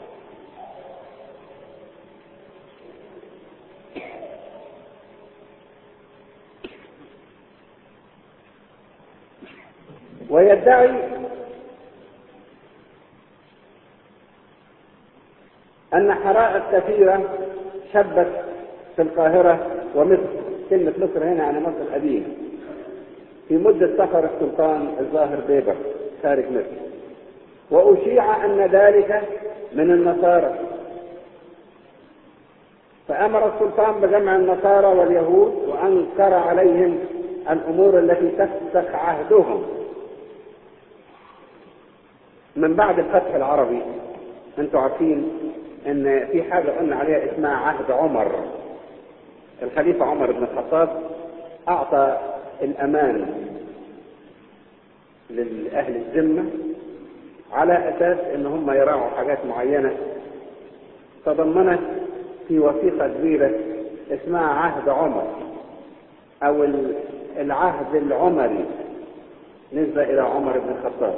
ويدعي أن حرائق كثيرة شبت في القاهرة ومصر، كلمة مصر هنا يعني مصر القديمة، في مدة سفر السلطان الظاهر بيبر خارج مصر، وأشيع أن ذلك من النصارى، فأمر السلطان بجمع النصارى واليهود وأنكر عليهم الأمور التي تفسخ عهدهم من بعد الفتح العربي. انتوا عارفين ان في حاجة قلنا عليها اسمها عهد عمر. الخليفة عمر بن الخطاب اعطى الامان للأهل الذمة على اساس ان هم يراعوا حاجات معينة، تضمنت في وثيقة كبيرة اسمها عهد عمر او العهد العمري نسبة الى عمر بن الخطاب،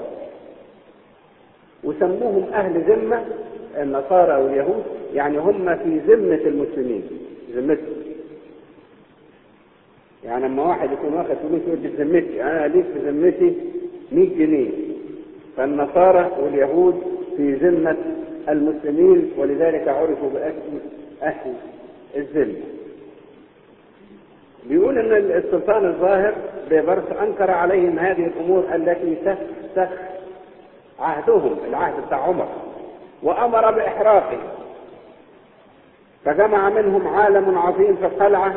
وسموهم أهل ذمة النصارى واليهود، يعني هم في ذمة المسلمين، ذمتهم. يعني لما واحد يكون واخد فلوس يقول في ذمتي، انا ليك في ذمتي 100 جنيه. فالنصارى واليهود في ذمة المسلمين، ولذلك عرفوا باسم اهل الذمة. بيقول ان السلطان الظاهر بيبرس انكر عليهم هذه الامور التي تفسخ عهدهم، العهد بتاع عمر، وامر باحراقه. فجمع منهم عالم عظيم في القلعة،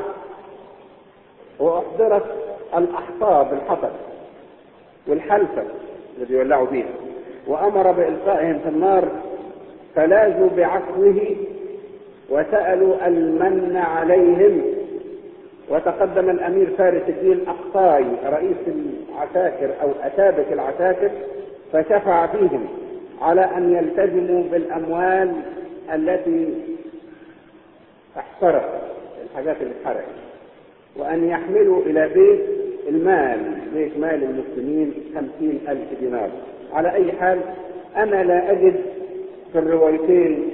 واحضرت الاحطاب، الحطب والحلفة الذي يولعوا بها، وامر بالقائهم في النار. فلاذوا بعفوه وسألوا المن عليهم. وتقدم الامير فارس الدين أقطاي رئيس العساكر او اتابك العساكر، فشفع فيهم على ان يلتزموا بالاموال التي احترقت، الحاجات اللي اتحرقت، وان يحملوا الى بيت مال المسلمين 50,000 دينار. على اي حال انا لا اجد في الروايتين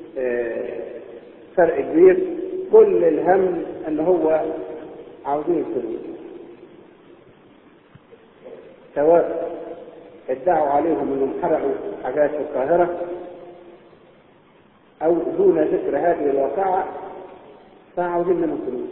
فرق كبير، كل الهم ان هو عاوزين فلوس، سواء ادعوا عليهم انهم حرقوا حاجات في القاهرة او دون ذكر هذه الواقعة، فعاوزين منهم فلوس.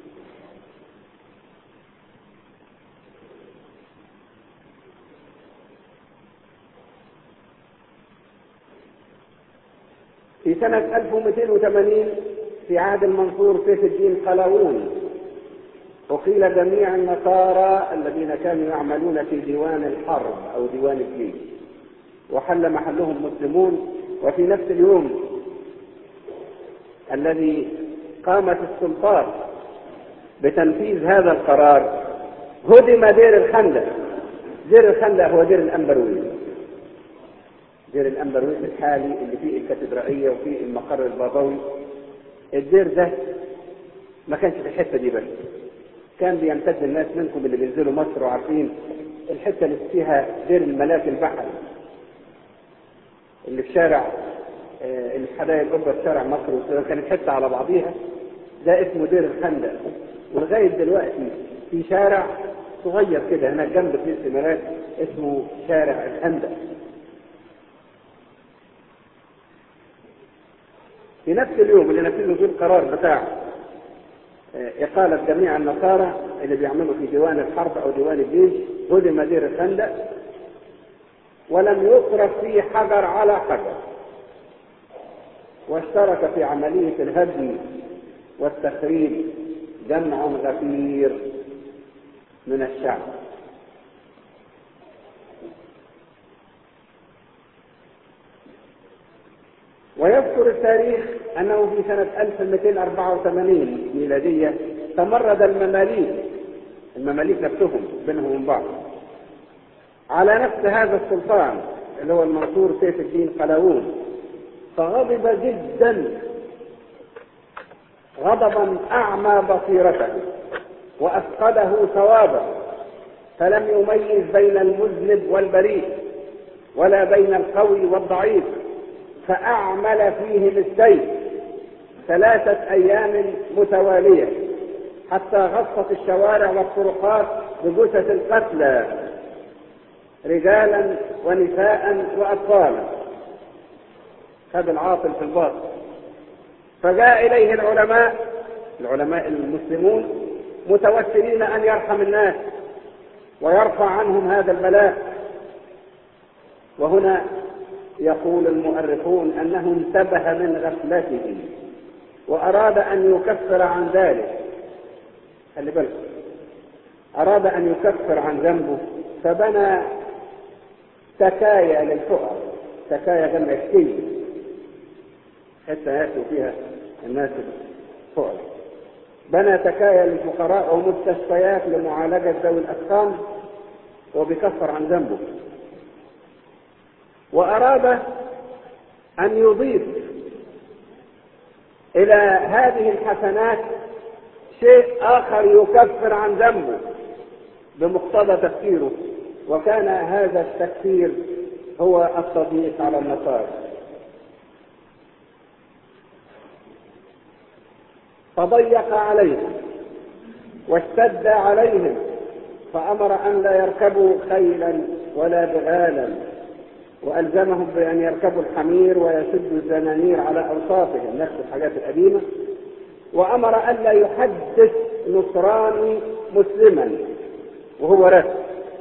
في سنة 1280 في عهد المنصور سيف الدين قلاوون أقيل جميع النصارى الذين كانوا يعملون في ديوان الحرب أو ديوان الجيش، وحل محلهم مسلمون. وفي نفس اليوم الذي قامت السلطات بتنفيذ هذا القرار هدم دير الخندق. دير الخندق هو دير الأنبروي، دير الأنبروي الحالي اللي فيه الكاتدرائية وفيه المقر البابوي. الدير ده ما كانش في الحتة دي بس، كان بيمتد الناس منكم اللي بينزلوا مصر وعارفين الحتة اللي فيها دير الملاك البحري اللي في شارع اللي في حدائق القبة في شارع مصر، كانت حتة على بعضيها، ده اسمه دير الخندق. ولغاية دلوقتي في شارع صغير كده هنا جنب كنيسة الملاك اسمه شارع الخندق. في نفس اليوم اللي نفذوا فيه القرار بتاع إقالة جميع النصارى اللي بيعملوا في ديوان الحرب أو ديوان الجيش، هدم دير الخندق ولم يصرف فيه حجر على حجر. واشترك في عملية الهدم والتخريب جمع غفير من الشعب. ويذكر التاريخ أنه في سنة 1284 ميلادية تمرد المماليك نفسهم بينهم وبين بعض على نفس هذا السلطان اللي هو المنصور سيف الدين قلاوون، فغضب جدا غضبا أعمى بصيرته وأفقده ثوابه، فلم يميز بين المذنب والبريء ولا بين القوي والضعيف، فأعمل فيهم السيف 3 أيام متوالية حتى غصت الشوارع والطرقات بجثث القتلى رجالا ونساء وأطفالا. هذا العاطل في الباطل. فجاء إليه العلماء المسلمون متوسلين أن يرحم الناس ويرفع عنهم هذا البلاء. وهنا يقول المؤرخون أنه انتبه من غفلته وأراد أن يكفر عن ذلك. خلي بالك، أراد أن يكفر عن ذنبه فبنى سكايا للفقراء. سكايا جمع سكية، حتى يأتوا فيها الناس الفقراء. بنى سكايا للفقراء ومستشفيات لمعالجة ذوي الأسقام وبكفر عن ذنبه. وأراد أن يضيف إلى هذه الحسنات شيء آخر يكفر عن ذنبه بمقتضى تفكيره، وكان هذا التكفير هو التضييق على النصارى. فضيق عليهم واشتد عليهم فأمر أن لا يركبوا خيلا ولا بغالا، وألزمهم بأن يركبوا الحمير ويشدوا الزنانير على أوساطهم، نفس الحاجات القديمة. وأمر أن لا يحدث نصراني مسلما وهو راكب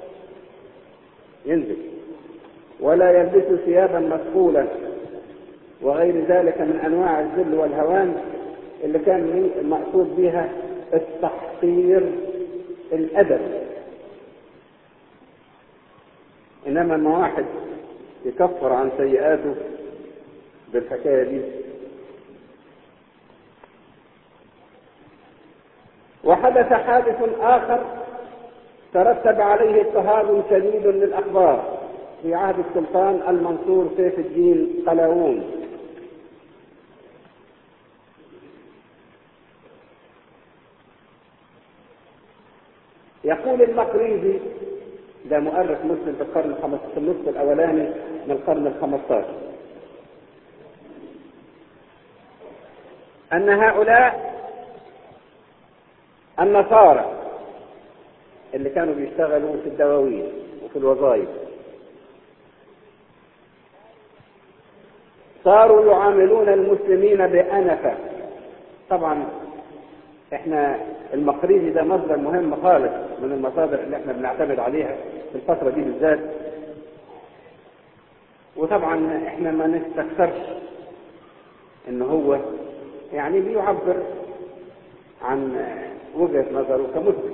ينزل، ولا يلبس ثيابا مسفولة وغير ذلك من أنواع الذل والهوان اللي كان المقصود بها التحقير الأدب. إنما ما واحد يكفر عن سيئاته بالحكاية دي. وحدث حادث آخر ترتب عليه اضطهاد شديد للأخبار في عهد السلطان المنصور سيف الدين قلاوون. يقول المقريزي، ده مؤرخ مسلم في القرن في النصف الأولاني من القرن ال15، أن هؤلاء النصارى اللي كانوا بيشتغلوا في الدواوين وفي الوظائف صاروا يعاملون المسلمين بأنفة. طبعا احنا المقريزي ده مصدر مهم خالص من المصادر اللي احنا بنعتمد عليها في الفترة دي بالذات، وطبعا احنا ما نستكثرش ان هو يعني بيعبر عن وجهة نظره كمسلم،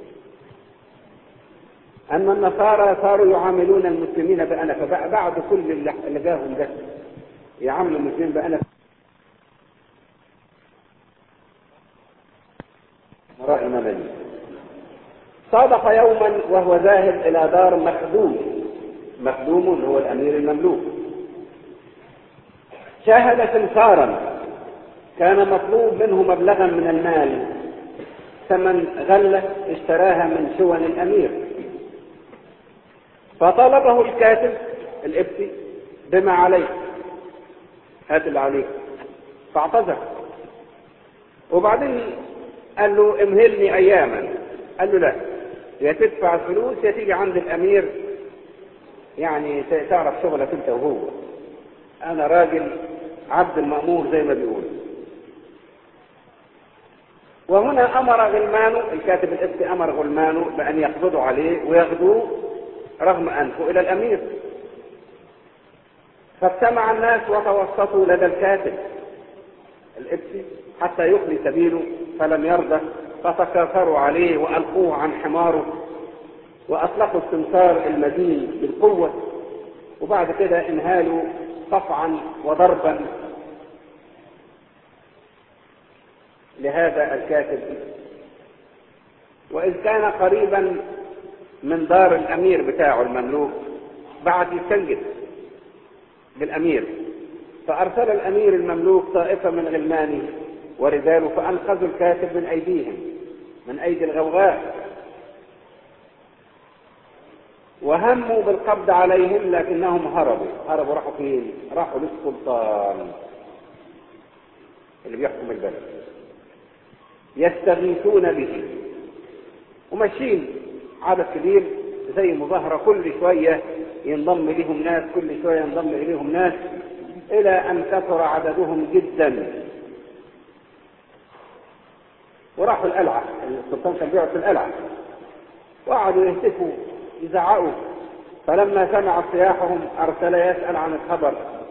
أن النصارى صاروا يعاملون المسلمين بأنفة. بعد كل اللي جاهم ده يعاملوا المسلمين بأنفة. رأي مملي صادق يوما وهو ذاهب إلى دار مخدوم هو الأمير المملوك، شاهد سمسارا كان مطلوب منه مبلغا من المال، ثمن غلة اشتراها من شون الأمير، فطلبه الكاتب الإبتي بما عليه، هات اللي عليك، فاعتذر. وبعدين قال له امهلني أياما. قال له لا، يا تدفع الفلوس يا تيجي عند الأمير، يعني تعرف شغلك انت وهو، أنا راجل عبد المأمور زي ما بيقول. وهنا أمر غلمانه، الكاتب الإبتي أمر غلمانه بأن يقبضوا عليه ويغدوه رغم أنفه إلى الأمير. فاجتمع الناس وتوسطوا لدى الكاتب الإبتي حتى يخلي سبيله، فلم يرضى، فتكاثروا عليه وألقوه عن حماره وأطلقوا السمسار المدين بالقوة، وبعد كده انهالوا قطعا وضربا لهذا الكاتب. وإذ كان قريبا من دار الأمير بتاعه المملوك بعد يستنجد بالأمير، فأرسل الأمير المملوك طائفة من غلمانه ورجاله فأنقذوا الكاتب من أيديهم، من أيدي الغوغاء، وهموا بالقبض عليهم لكنهم هربوا. راحوا فين؟ راحوا للسلطان اللي بيحكم البلد يستغيثون به، وماشيين عدد كبير زي مظاهرة، كل شوية ينضم إليهم ناس، كل شوية ينضم إليهم ناس، إلى أن كثر عددهم جدا. وراحوا القلعة، السلطان كان بيقعد في القلعة، وقعدوا يهتفوا يزعقوا. فلما سمع صياحهم أرسل يسأل عن الخبر،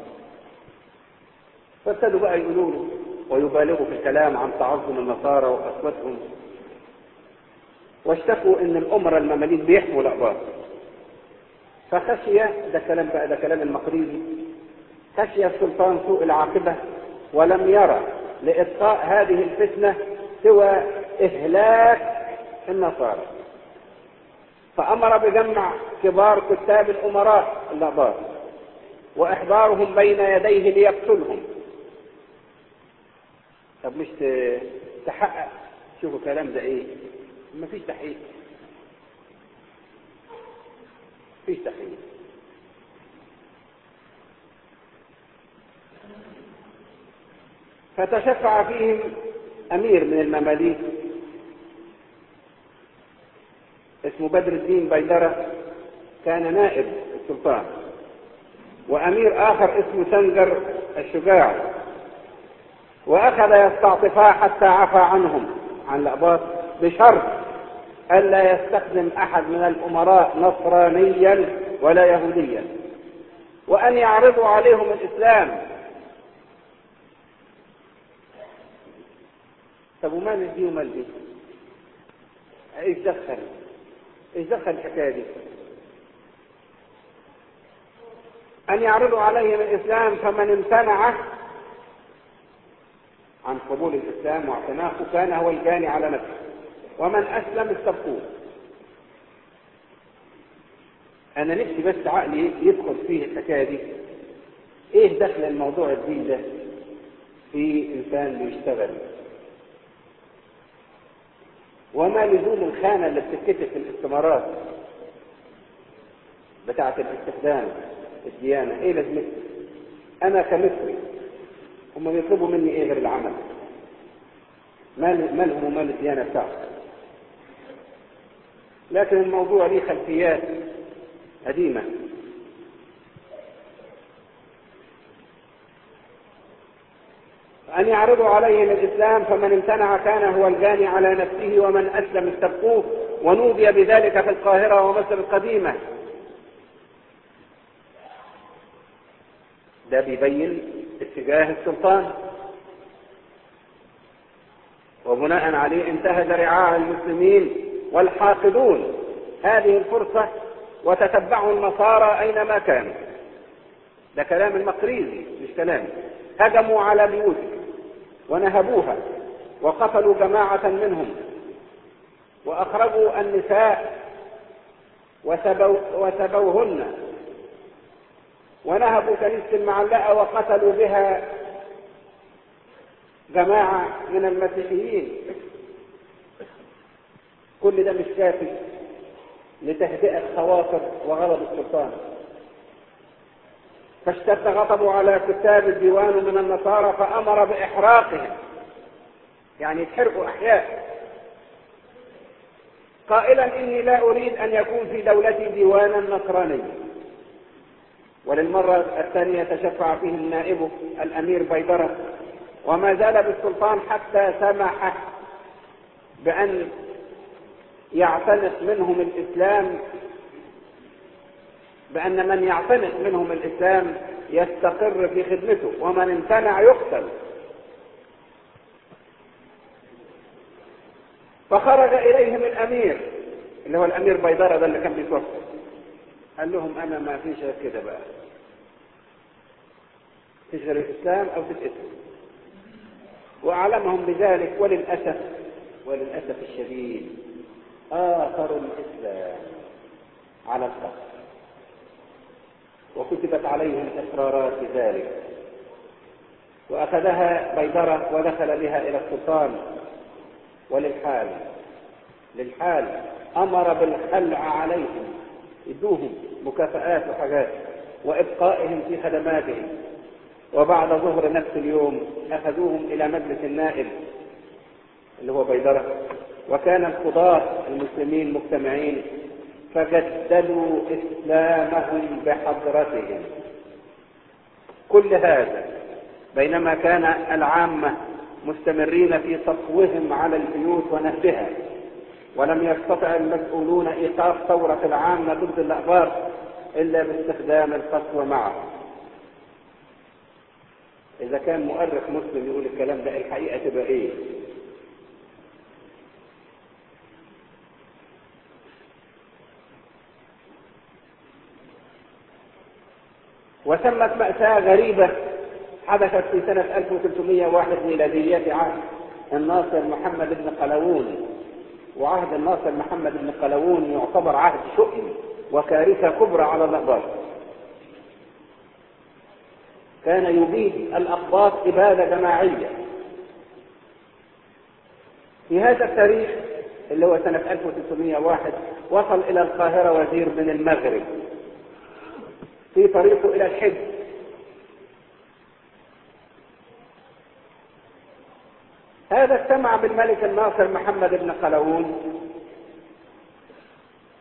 فابتدوا بقى يقولوا له ويبالغوا في الكلام عن تعظم النصارى وقسوتهم، واشتكوا ان الامراء المماليك بيحموا الاقباط. فخشي، ده كلام المقريزي، خشي السلطان سوء العاقبة ولم يرى لإبقاء هذه الفتنة سوى إهلاك النصارى، فأمر بجمع كبار كتاب الأمراء الأقباط وإحضارهم بين يديه ليقتلهم. طب مش تحقق؟ شوفوا كلام ده ايه؟ مفيش تحقيق، مفيش تحقيق. فتشفع فيهم أمير من المماليك اسمه بدر الدين بيدرة كان نائب السلطان، وأمير آخر اسمه سنجر الشجاع، وأخذ يستعطفا حتى عفى عنهم عن الأقباط بشرط ألا يستخدم أحد من الأمراء نصرانيا ولا يهوديا، وأن يعرضوا عليهم الإسلام. طب ومال دي ومال دي؟ ايش دخل الحكايه دي؟ أن يعرضوا عليهم الإسلام، فمن امتنع عن قبول الإسلام واعتناقه كان هو الجاني على نفسه، ومن أسلم استبقوه. أنا نفسي بس عقلي يدخل فيه الحكاية دي، إيه دخل الموضوع الدين ده في إنسان بيشتغل؟ وما لزوم الخانة اللي بتتكتب في الاستمارات بتاعة الاستخدام الديانة؟ إيه لازمتها؟ أنا كمصري هم بيطلبوا مني إيه غير العمل؟ مالهم ومال الديانة بتاعته؟ لكن الموضوع ليه خلفيات قديمة. أن يعرضوا عليهم الإسلام، فمن امتنع كان هو الجاني على نفسه، ومن أسلم استبقوه، ونودي بذلك في القاهرة ومصر القديمة. ده بيبين اتجاه السلطان، وبناء عليه انتهز رعاع المسلمين والحاقدون هذه الفرصة وتتبعوا النصارى أينما كانوا. ده كلام المقريزي مش كلامي. هجموا على بيوتهم ونهبوها وقتلوا جماعة منهم، وأخرجوا النساء وسبوهن، ونهبوا كنيسة المعلقة وقتلوا بها جماعة من المسيحيين. كل ده مش كافي لتهدئة خواطر وغضب السلطان، فاشتد غضبه على كتاب الديوان من النصارى فأمر بإحراقهم، يعني يتحرقوا أحياء، قائلا إني لا أريد أن يكون في دولتي ديوانا نصرانيا. وللمرة الثانية تشفع فيه نائبه الأمير بيدرة، وما زال بالسلطان حتى سمح بأن يعتنق منهم الإسلام، بأن من يعتنق منهم الإسلام يستقر في خدمته، ومن امتنع يقتل. فخرج إليهم الأمير اللي هو الأمير بيدرة ده اللي كان بيتوفى، قال لهم أنا ما فيش غير كده بقى، فيش غير الإسلام أو تتقتل، وأعلمهم بذلك. وللأسف الشديد آثروا الإسلام على القتل، وكتبت عليهم إقرارات بذلك، وأخذها بيدرة ودخل بها إلى السلطان، للحال أمر بالخلع عليهم، يدوهم مكافآت وحاجات، وإبقائهم في خدماتهم. وبعد ظهر نفس اليوم أخذوهم إلى مجلس النائب اللي هو بيدرة، وكان القضاة المسلمين مجتمعين فجددوا إسلامهم بحضرتهم. كل هذا بينما كان العامة مستمرين في سطوهم على البيوت ونهبها، ولم يستطع المسؤولون إيقاف ثورة العامة ضد الأقباط إلا باستخدام القسوة معه. إذا كان مؤرخ مسلم يقول الكلام ده، الحقيقة تبقى إيه؟ وتمت مأساة غريبة حدثت في سنة 1301 ميلادية عهد الناصر محمد بن قلاوون. وعهد الناصر محمد بن قلاوون يعتبر عهد شؤم وكارثة كبرى على الأقباط. كان يبيد الأقباط إبادة جماعية. في هذا التاريخ اللي هو سنة 1301 وصل إلى القاهرة وزير من المغرب في طريقه إلى الحج، هذا اجتمع بالملك الناصر محمد بن قلاوون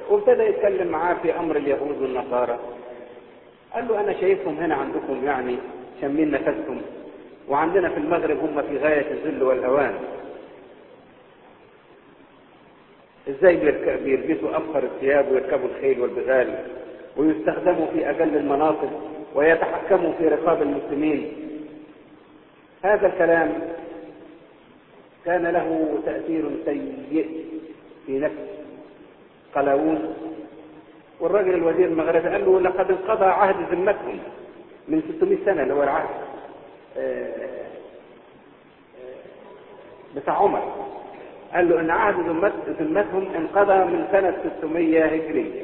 وابتدى يتكلم معاه في أمر اليهود والنصارى. قال له أنا شايفهم هنا عندكم يعني شامين نفسهم، وعندنا في المغرب هم في غاية الذل والهوان. ازاي بيلبسوا أفخر الثياب ويركبوا الخيل والبغال ويستخدموا في أجل المناصب ويتحكموا في رقاب المسلمين. هذا الكلام كان له تأثير سيء في نفس قلاوون. والرجل الوزير المغربي قال له لقد انقضى عهد ذمتهم من 600 سنة اللي هو العهد بتاع عمر. قال له ان عهد ذمتهم انقضى من سنة 600 هجرية.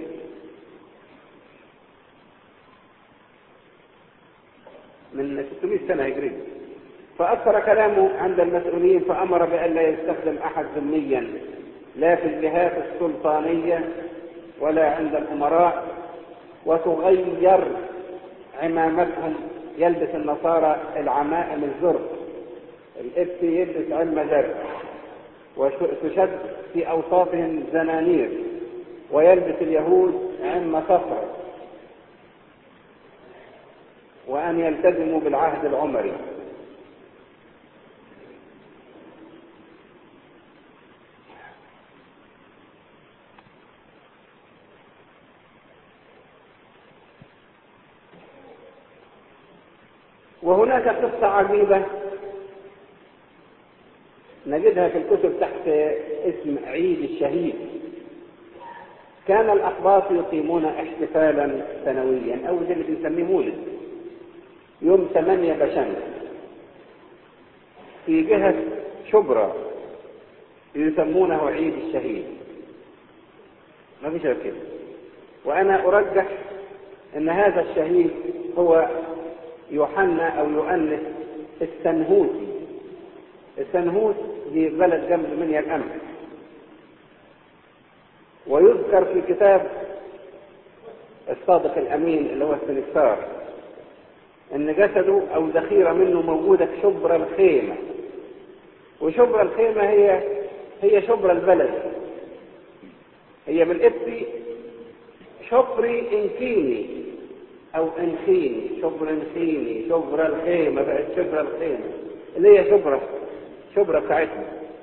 من 600 سنة هجرية. فأثر كلامه عند المسؤولين فأمر بأن لا يستخدم أحد ذميا لا في الجهات السلطانية ولا عند الأمراء، وتغير عمامتهم. يلبس النصارى العمائم الزرق، الإبت يلبس علم زرق، وتشد في أوساطهم زنانير، ويلبس اليهود عم صفر، وأن يلتزموا بالعهد العمري. وهناك قصة عجيبة نجدها في الكتب تحت اسم عيد الشهيد. كان الأقباط يقيمون احتفالا سنويا أو زي اللي بنسميه مولد يوم 8 بشمس في جهة شبرا، يسمونه عيد الشهيد. ما فيش غير كده. وأنا أرجح أن هذا الشهيد هو يوحنا أو يؤنس السنهوتي. السنهوت دي بلد جنب منيا الأمن، ويذكر في كتاب الصادق الأمين اللي هو السنكسار أن جسده أو ذخيرة منه موجودة في شبرا الخيمة. وشبرا الخيمة هي شبرا البلد، هي بالإبتي شبري إنكيني أو إنخيني، شبر إنخيني، شبرا الخيمة بقت شبرا الخيمة اللي هي شبرا بتاعتنا.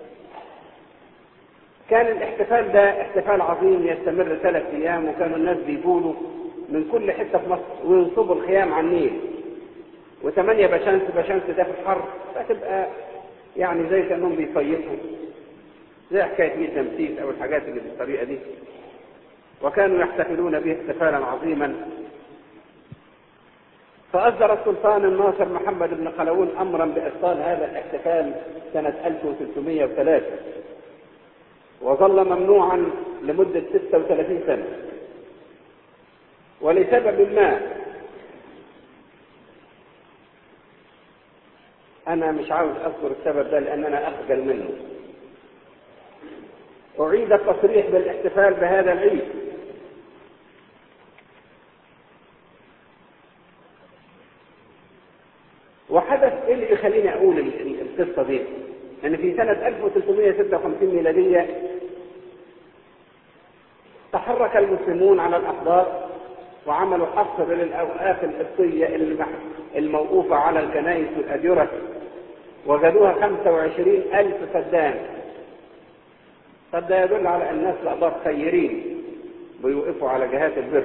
كان الاحتفال ده احتفال عظيم يستمر 3 أيام، وكانوا الناس بيقولوا من كل حتة في مصر وينصبوا الخيام على النيل. و8 بشمس ده في الحر، فتبقى يعني زي كأنهم بيصيفوا، زي حكاية ميت تمسيس أو الحاجات اللي بالطريقة دي. وكانوا يحتفلون به احتفالا عظيما. فأصدر السلطان الناصر محمد بن قلاوون أمرا بإبطال هذا الاحتفال سنة 1303، وظل ممنوعا لمدة 36 سنة. ولسبب ما أنا مش عاوز أذكر السبب ده لأن أنا أخجل منه، أعيد التصريح بالاحتفال بهذا العيد. وحدث إيه اللي يخليني أقول القصة دي؟ أن في سنة 1356 ميلادية تحرك المسلمون على الأحبار وعملوا حصر للأوقاف القبطية الموقوفة على الكنائس والأديرة، وجدوها 25,000 فدان. قد ده يدل على أن الناس الأحبار خيرين بيوقفوا على جهات البر.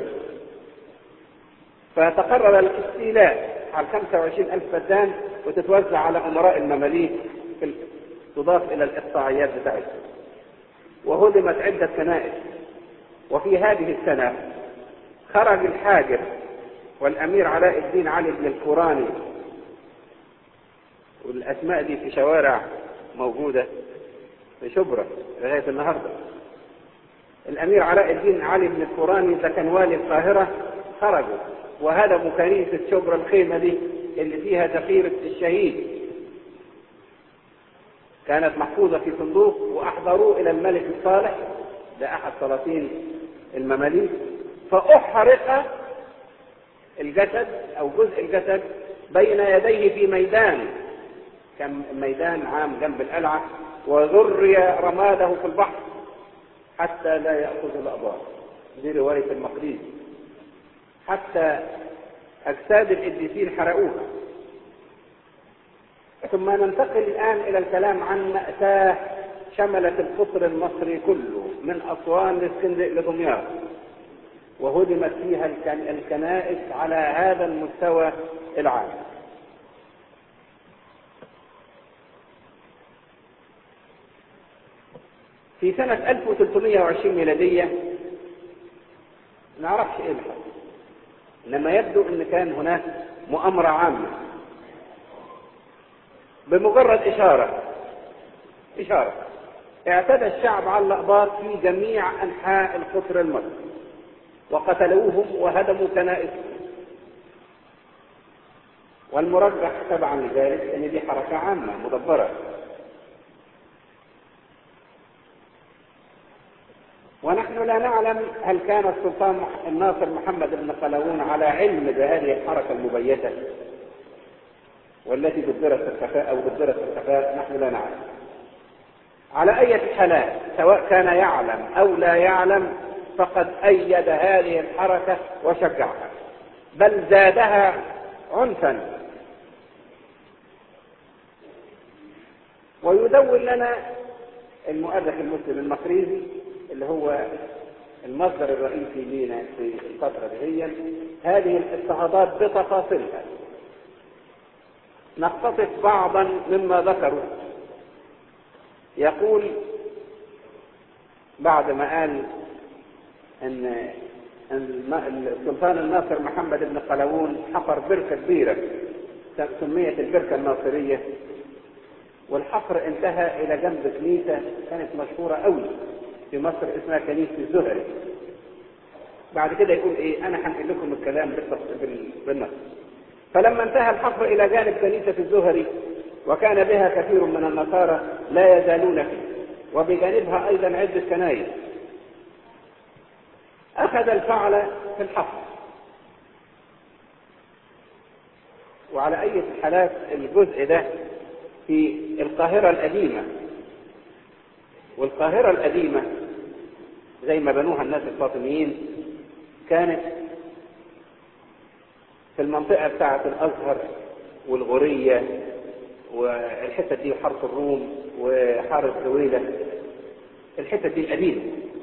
فتقرر الاستيلاء على 25,000 فدان وتتوزع على أمراء المماليك، تضاف إلى الإقطاعيات بتاعتهم. وهدمت عدة كنائس. وفي هذه السنة خرج الحاجر والأمير علاء الدين علي بن الكوراني، والأسماء دي في شوارع موجودة في شبرا لغاية النهاردة. الأمير علاء الدين علي بن الكوراني ده كان والي القاهرة، خرجوا وهدموا كنيسة شبرا الخيمة دي اللي فيها ذخيرة الشهيد، كانت محفوظة في صندوق، وأحضروه إلى الملك الصالح، ده أحد سلاطين المماليك، فأحرق الجسد أو جزء الجسد بين يديه في ميدان، كان ميدان عام جنب القلعة، وذري رماده في البحر حتى لا يأخذ الأبار. دي رواية المقريزي. حتى أجساد القديسين حرقوها. ثم ننتقل الآن إلى الكلام عن مأساة شملت القطر المصري كله من أسوان لاسكندرية لدمياط، وهدمت فيها الكنائس على هذا المستوى العالي. في سنة 1320 ميلادية نعرفش ايه الحال، انما يبدو ان كان هناك مؤامرة عامة بمجرد إشارة اعتدى الشعب على الأقباط في جميع أنحاء القطر المصري وقتلوهم وهدموا كنائسهم. والمرجح تبعا لذلك ان دي حركة عامة مدبرة. ونحن لا نعلم هل كان السلطان الناصر محمد بن قلاوون على علم بهذه الحركة المبيتة والتي بدرت الخفاء أو بدرت الخفاء، نحن لا نعلم. على أي حالات سواء كان يعلم أو لا يعلم فقد أيد هذه الحركة وشجعها، بل زادها عنفا. ويدون لنا المؤرخ المسلم المقريزي اللي هو المصدر الرئيسي لنا في الفترة دي هذه الاضطهادات بتفاصيلها. نقتطف بعضا مما ذكروا. يقول بعد ما قال ان السلطان الناصر محمد بن قلاوون حفر بركة كبيرة سميت البركة الناصرية، والحفر انتهى الى جنب كنيسة كانت مشهورة قوي في مصر اسمها كنيسة الزهري. بعد كده يقول ايه، انا هنقل لكم الكلام بالنص. فلما انتهى الحفر الى جانب كنيسة الزهري وكان بها كثير من النصارى لا يزالون فيه، وبجانبها ايضا عدة كنائس، اخذ الفعل في الحفر. وعلى اي حالات الجزء ده في القاهرة القديمة، والقاهرة القديمة زي ما بنوها الناس الفاطميين كانت في المنطقة بتاعة الأزهر والغورية والحتة دي وحرس الروم وحارة دويلة، الحتة دي القديمة.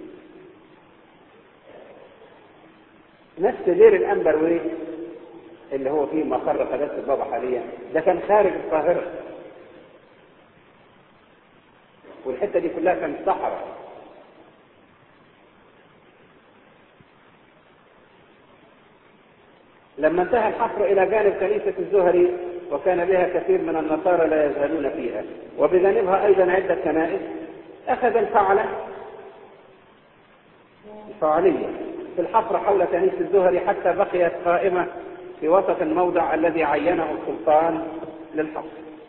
نفس دير الأنبروي اللي هو فيه مقر قداسة البابا حاليا ده كان خارج القاهرة، والحتة دي كلها كانت صحراء. لما انتهى الحفر إلى جانب كنيسة الزهري وكان بها كثير من النصارى لا يزالون فيها، وبجانبها أيضا عدة كنائس، أخذ الفعالية في الحفر حول كنيسة الزهري حتى بقيت قائمة في وسط الموضع الذي عينه السلطان للحفر.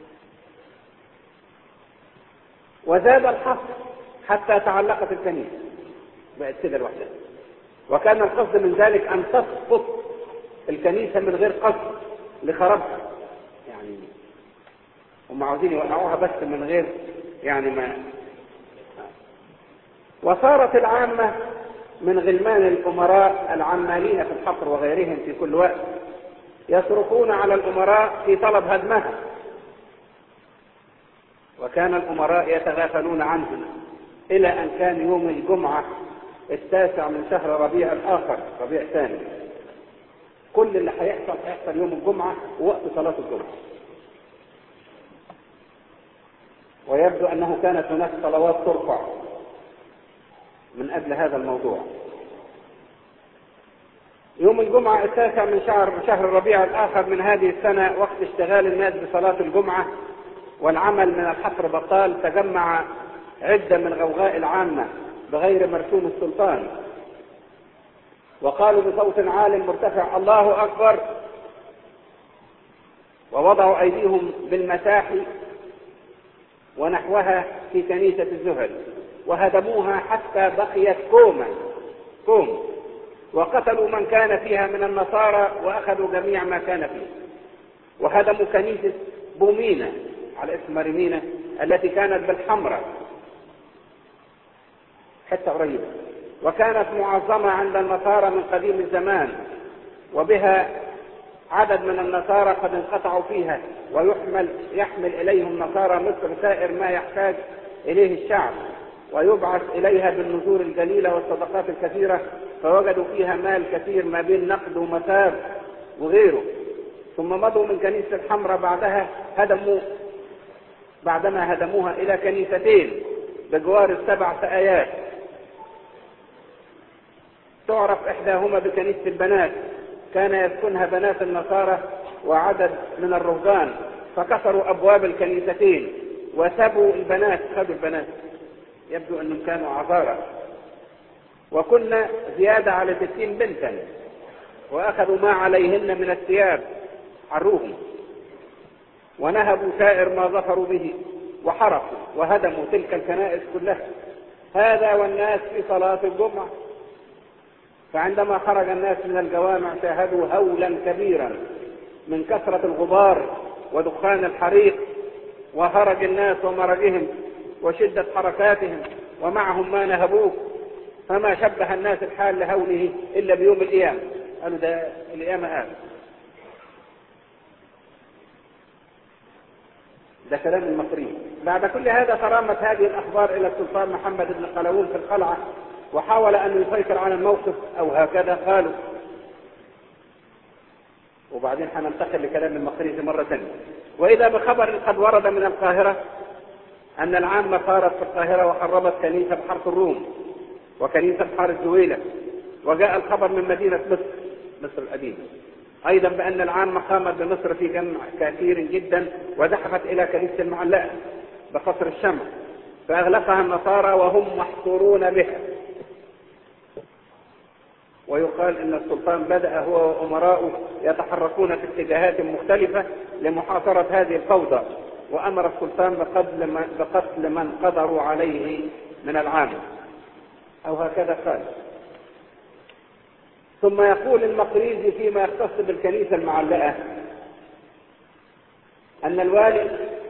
وزاد الحفر حتى تعلقت الكنيسة بقت كده لوحدها، وكان القصد من ذلك أن تسقط الكنيسة من غير قصد لخرابها، يعني هم عاوزين يوقعوها بس من غير يعني ما. وصارت العامة من غلمان الأمراء العمالين في الحفر وغيرهم في كل وقت يصرفون على الأمراء في طلب هدمها، وكان الأمراء يتغافلون عنها إلى أن كان يوم الجمعة 9 من شهر ربيع الآخر، ربيع الثاني، كل اللي هيحصل يوم الجمعة ووقت صلاة الجمعة. ويبدو أنه كانت هناك صلوات ترفع من أجل هذا الموضوع. يوم الجمعة 9 من شهر ربيع الآخر من هذه السنة وقت اشتغال الناس بصلاة الجمعة والعمل من الحفر بطال، تجمع عدة من غوغاء العامة بغير مرسوم السلطان وقالوا بصوت عال مرتفع: الله أكبر، ووضعوا أيديهم بالمساحي ونحوها في كنيسة الزهري وهدموها حتى بقيت كوم، وقتلوا من كان فيها من النصارى وأخذوا جميع ما كان فيه، وهدموا كنيسة بومينة على اسم مريمينة التي كانت بالحمراء حتى قريبة، وكانت معظمة عند النصارى من قديم الزمان، وبها عدد من النصارى قد انقطعوا فيها، يحمل إليهم نصارى مصر سائر ما يحتاج إليه الشعب، ويبعث إليها بالنذور الجليلة والصدقات الكثيرة، فوجدوا فيها مال كثير ما بين نقد ومثاب وغيره. ثم مضوا من كنيسة الحمراء بعدما هدموها إلى كنيستين بجوار 7 سقايات، تعرف إحداهما بكنيسة البنات، كان يسكنها بنات النصارى وعدد من الرهبان، فكسروا أبواب الكنيستين وسبوا البنات، خذوا البنات، يبدو أنهم كانوا عذارى، وكنا زيادة على 60 بنتا، وأخذوا ما عليهن من الثياب عروهم، ونهبوا سائر ما ظفروا به، وحرقوا وهدموا تلك الكنائس كلها. هذا والناس في صلاة الجمعة. فعندما خرج الناس من الجوامع شاهدوا هولا كبيرا من كثرة الغبار ودخان الحريق وهرج الناس ومرجهم وشدة حركاتهم، ومعهم ما نهبوه، فما شبه الناس الحال لهوله إلا بيوم القيامة. قالوا ده القيامة قال. ده كلام المصري. بعد كل هذا ترامت هذه الأخبار إلى السلطان محمد بن قلاوون في القلعة، وحاول أن يسيطر على الموقف، أو هكذا قالوا. وبعدين حننتقل لكلام المقريزي مرة ثانية. وإذا بخبر قد ورد من القاهرة أن العامة صارت في القاهرة وخربت كنيسة بحارة الروم وكنيسة بحارة زويلة. وجاء الخبر من مدينة مصر القديمة أيضا بأن العامة قامت بمصر في جمع كثير جدا، ودخلت إلى كنيسة المعلقة بقصر الشمع، فأغلقها النصارى وهم محصورون بها. ويقال إن السلطان بدأ هو وأمراؤه يتحركون في اتجاهات مختلفة لمحاصرة هذه الفوضى، وأمر السلطان بقتل من قدروا عليه من العامة، أو هكذا قال. ثم يقول المقريزي فيما يختص بالكنيسة المعلقة أن والي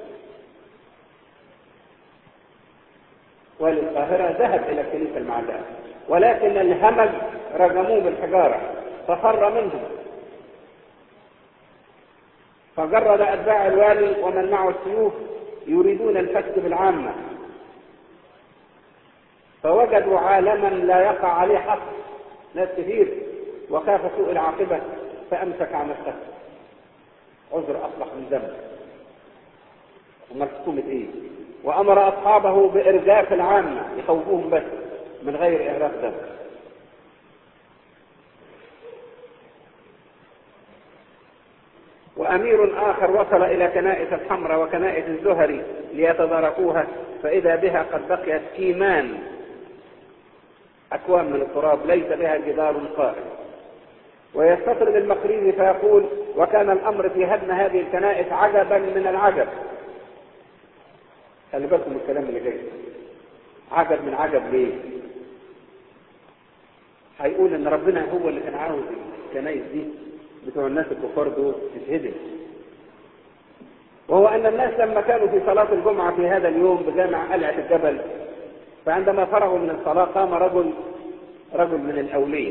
القاهرة ذهب إلى الكنيسة المعلقة، ولكن الهمج رجموه بالحجارة ففر منهم، فجرد أتباع الوالي ومن معه السيوف يريدون الفتك بالعامة، فوجدوا عالما لا يقع عليه حق، ناس كثير، وخاف سوء العاقبة فأمسك عن القتل. عذر أصبح من ذنب ومرسومة إيه، وأمر أصحابه بإرجاف العامة يخوفوهم بس من غير إهراق دم. وأمير آخر وصل إلى كنائس الحمراء وكنائس الزهري ليتداركوها، فإذا بها قد بقيت كيمان أكوام من التراب ليس بها جدار قائم. ويستطرد المقريزي فيقول: وكان الأمر في هدم هذه الكنائس عجبا من العجب. خلي بالكم من الكلام اللي جاي، عجب من عجب. ليه؟ هيقول ان ربنا هو اللي كان عاوز الكنائس دي بتوع الناس الكفار دول تتهدم، وهو ان الناس لما كانوا في صلاة الجمعة في هذا اليوم بجامع قلعة الجبل، فعندما فرغوا من الصلاة قام رجل من الأولية،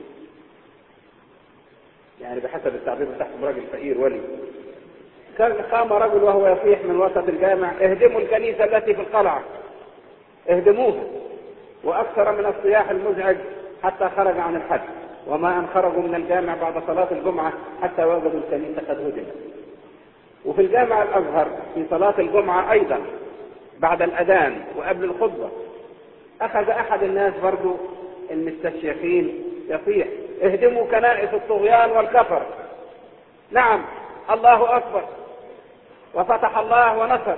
يعني بحسب التعبير بتاعهم راجل فقير ولي، قام رجل وهو يصيح من وسط الجامع: اهدموا الكنيسة التي في القلعة، اهدموها. وأكثر من الصياح المزعج حتى خرج عن الحد، وما أن خرجوا من الجامع بعد صلاة الجمعة حتى وجدوا الكنيسة قد هدمت. وفي الجامع الأزهر في صلاة الجمعة أيضا بعد الأذان وقبل الخطبة أخذ أحد الناس برضو المستشيخين يصيح: اهدموا كنائس الطغيان والكفر. نعم، الله أكبر، وفتح الله ونصر،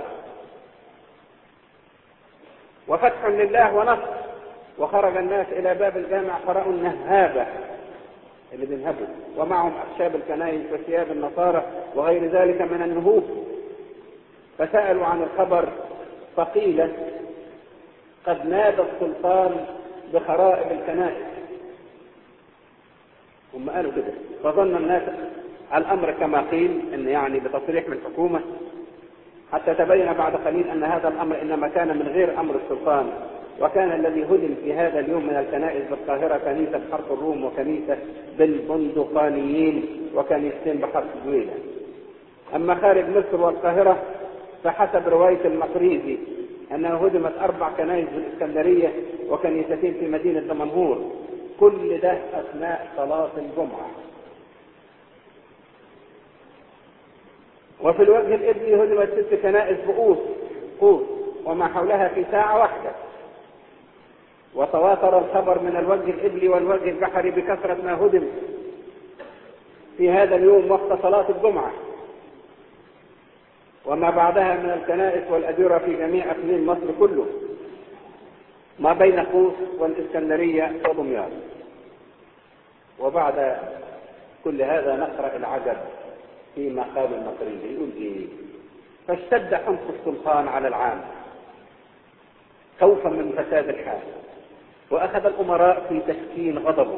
وفتح لله ونصر. وخرج الناس إلى باب الجامع فرأوا النهابة اللي بينهبوا، ومعهم أخشاب الكنائس وثياب النصارى وغير ذلك من النهوب، فسألوا عن الخبر، فقيل: قد نادى السلطان بخرائب الكنائس. هم قالوا كده، فظن الناس الأمر كما قيل، إن يعني بتصريح من الحكومة، حتى تبين بعد قليل أن هذا الأمر إنما كان من غير أمر السلطان، وكان الذي هدم في هذا اليوم من الكنائس بالقاهرة كنيسة بحرف الروم، وكنيسة بالبندقانيين، وكنيستين بحرف جويلة. أما خارج مصر والقاهرة فحسب رواية المقريزي أنه هدمت 4 كنائس بالإسكندرية وكنيستين في مدينة دمنهور، كل ده أثناء صلاة الجمعة. وفي الوجه الإبلي هدمت 6 كنائس بقوس وما حولها في ساعة واحدة. وتواتر الخبر من الوجه الإبلي والوجه البحري بكثرة ما هدم في هذا اليوم وقت صلاة الجمعة، وما بعدها من الكنائس والأديرة في جميع أقليم مصر كله، ما بين قوس والإسكندرية ودمياط. وبعد كل هذا نقرأ العجب فيما قال المقريزي، يقول إيه؟ فاشتد حمق السلطان على العام خوفا من فساد الحال، وأخذ الأمراء في تسكين غضبه،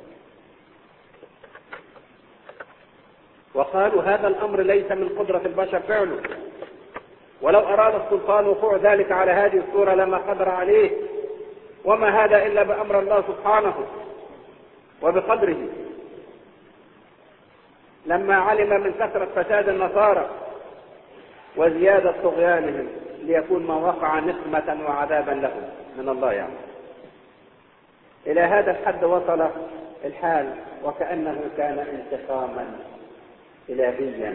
وقالوا هذا الأمر ليس من قدرة البشر فعله، ولو أراد السلطان وقوع ذلك على هذه الصورة لما قدر عليه، وما هذا إلا بأمر الله سبحانه وبقدره. لما علم من كثرة فساد النصارى وزيادة طغيانهم ليكون ما وقع نقمة وعذابا لهم من الله يعني. إلى هذا الحد وصل الحال، وكأنه كان انتقاما إلهيا.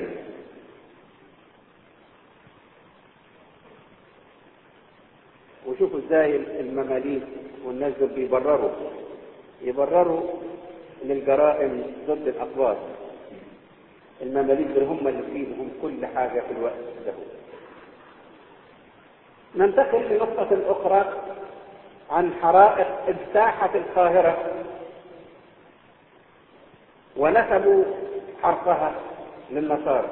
وشوفوا ازاي المماليك والناس دول يبرروا للجرائم ضد الأقباط. المماليك دول هم اللي فيهم كل حاجة في الوقت ده. ننتقل لنقطة أخرى عن حرائق اجتاحت القاهرة ونسبوا حرقها للنصارى.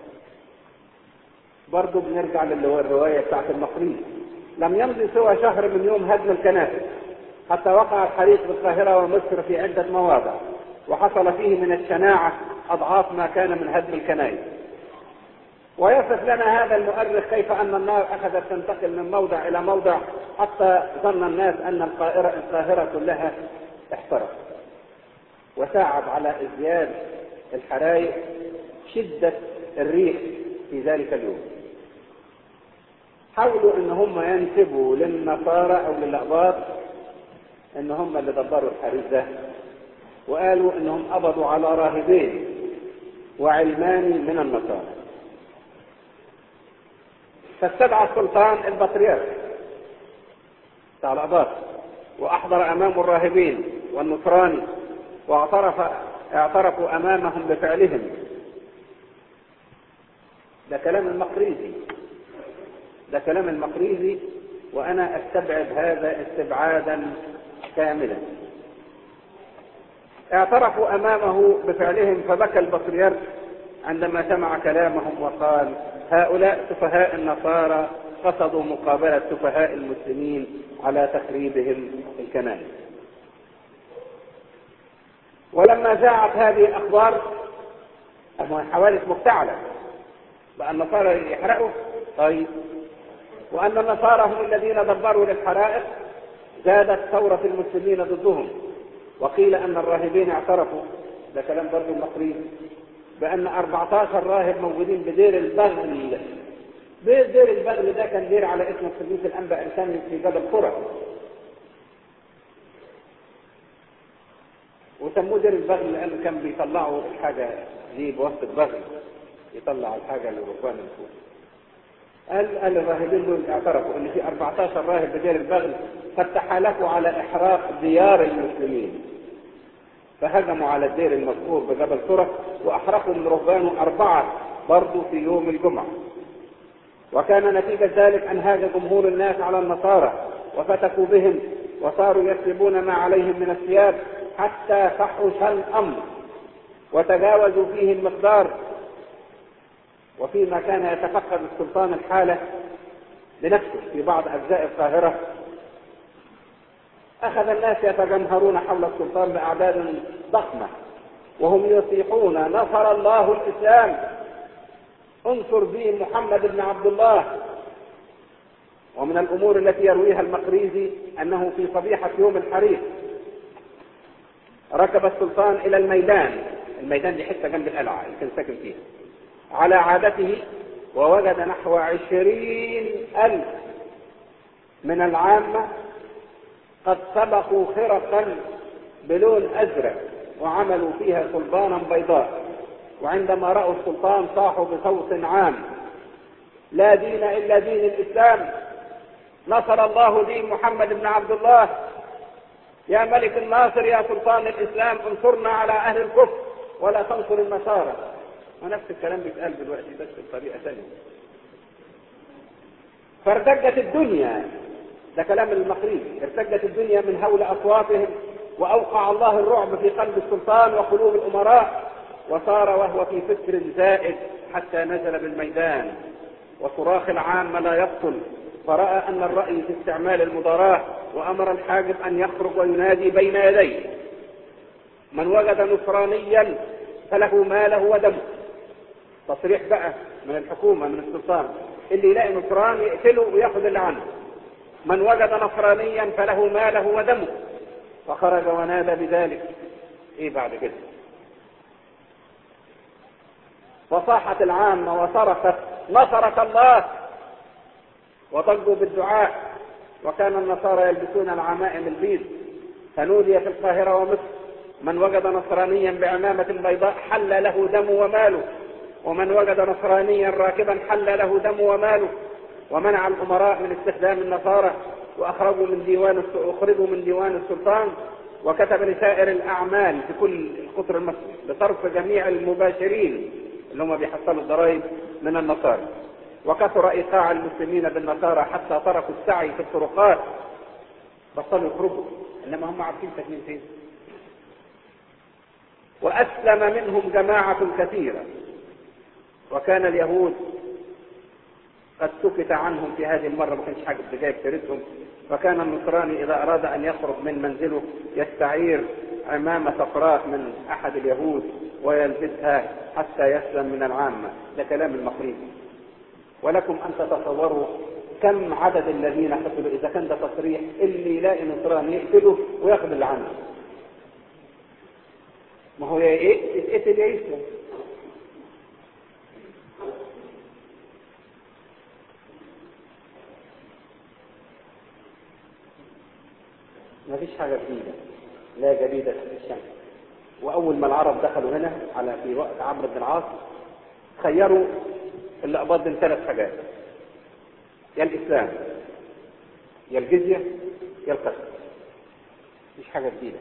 برضو بنرجع للرواية بتاعت المقريزي. لم يمضي سوى شهر من يوم هدم الكنائس حتى وقع الحريق بالقاهرة ومصر في عدة مواضع، وحصل فيه من الشناعة أضعاف ما كان من هدم الكنائس. ويصف لنا هذا المؤرخ كيف أن النار أخذت تنتقل من موضع إلى موضع حتى ظن الناس أن القاهرة كلها احترقت. وساعد على ازدياد الحرائق شدة الريح في ذلك اليوم. حاولوا ان هم ينسبوا للنصارى او للأقباط ان هم اللي دبروا الحريق ده، وقالوا انهم قبضوا على راهبين وعلماني من النصارى. فاستدعى السلطان البطريرك بتاع الأقباط واحضر امامه الراهبين والنصراني، واعترفوا امامهم بفعلهم. ده كلام المقريزي، وانا استبعد هذا استبعادا كاملا. اعترفوا امامه بفعلهم، فبكى البطريرك عندما سمع كلامهم وقال: هؤلاء سفهاء النصارى قصدوا مقابلة سفهاء المسلمين على تخريبهم الكنائس. ولما جاءت هذه الأخبار، الحوادث مفتعلة، بأن النصارى يحرقوا، طيب، وأن النصارى هم الذين دبروا للحرائق، زادت ثورة المسلمين ضدهم. وقيل أن الراهبين اعترفوا، ده كلام برضو المقريزي، بأن 14 راهب موجودين بدير البغل. دير البغل ده كان دير على اسم القديس الأنبا إنسان في جبل قرى، وسموه دير البغل لأنه كان بيطلعوا الحاجة دي بوسط البغل، يطلع الحاجة للركبان الفوق. قال الراهبين دول اعترفوا ان في 14 راهب بدير البغل قد تحالفوا على احراق ديار المسلمين، فهجموا على الدير المذكور بجبل قرى واحرقوا من رهبانه 4 برضو في يوم الجمعة. وكان نتيجة ذلك ان هاج جمهور الناس على النصارى وفتكوا بهم، وصاروا يسلبون ما عليهم من الثياب حتى فحش الامر وتجاوزوا فيه المقدار. وفيما كان يتفقد السلطان الحالة لنفسه في بعض أجزاء القاهرة، أخذ الناس يتجمهرون حول السلطان بأعداد ضخمة وهم يصيحون: نصر الله الإسلام، انصر به محمد بن عبد الله. ومن الأمور التي يرويها المقريزي أنه في صبيحة يوم الحريق ركب السلطان إلى الميدان دي حتة جنب القلعة اللي كان ساكن فيها على عادته، ووجد نحو 20,000 من العامة قد سبقوا خرقا بلون أزرق وعملوا فيها صلبانا بيضاء، وعندما رأوا السلطان صاحوا بصوت عام: لا دين إلا دين الإسلام، نصر الله دين محمد بن عبد الله، يا ملك الناصر يا سلطان الإسلام انصرنا على أهل الكفر ولا تنصر النصارى. ونفس الكلام بيتقال دلوقتي بس بطريقة ثانية. فارتجت الدنيا، ده كلام المقريزي، ارتجت الدنيا من هول أصواتهم، وأوقع الله الرعب في قلب السلطان وقلوب الأمراء، وصار وهو في فكر زائد حتى نزل بالميدان، وصراخ العامة لا يبطل، فرأى أن الرأي في استعمال المضاراة، وأمر الحاجب أن يخرج وينادي بين يديه: من وجد نصرانيا فله ماله ودمه. تصريح بقى من الحكومة من السلطان، اللي يلاقي نصراني يقتله وياخذ اللي عنه. من وجد نصرانيا فله ماله ودمه. فخرج ونادى بذلك. ايه بعد كده؟ وصاحت العامة وصرخت: نصرك الله، وضجوا بالدعاء. وكان النصارى يلبسون العمائم البيض. فنودي في القاهرة ومصر: من وجد نصرانيا بعمامة بيضاء حل له دم وماله، ومن وجد نصرانيا راكبا حل له دم وماله. ومنع الأمراء من استخدام النصارى، وأخرجوا من ديوان السلطان، وكتب لسائر الأعمال في كل القطر المصري بصرف جميع المباشرين اللي هم بيحصلوا الضرائب من النصارى. وكثر إيقاع المسلمين بالنصارى حتى تركوا السعي في الطرقات، بطلوا يخرجوا، إنما هم عارفين ساكنين فين. وأسلم منهم جماعة كثيرة، وكان اليهود قد سكت عنهم في هذه المرة، ما كانش حاجة جايب سيرتهم. فكان النصراني إذا أراد أن يخرج من منزله يستعير عمامة صفراء من أحد اليهود ويلبسها حتى يسلم من العامة. ده كلام المقريزي. ولكم أن تتصوروا كم عدد الذين قتلوا إذا كان ده تصريح. اللي يلاقي نصراني يقتله وياخذ اللي عنه. ما هو يتقتل يا يسلم. ما فيش حاجة جديدة، لا جديدة في الشمس. وأول ما العرب دخلوا هنا في وقت عمرو بن العاص خيروا الأقباط من 3 حاجات: يا الإسلام، يا الجزية، يا القتل. مفيش حاجة جديدة.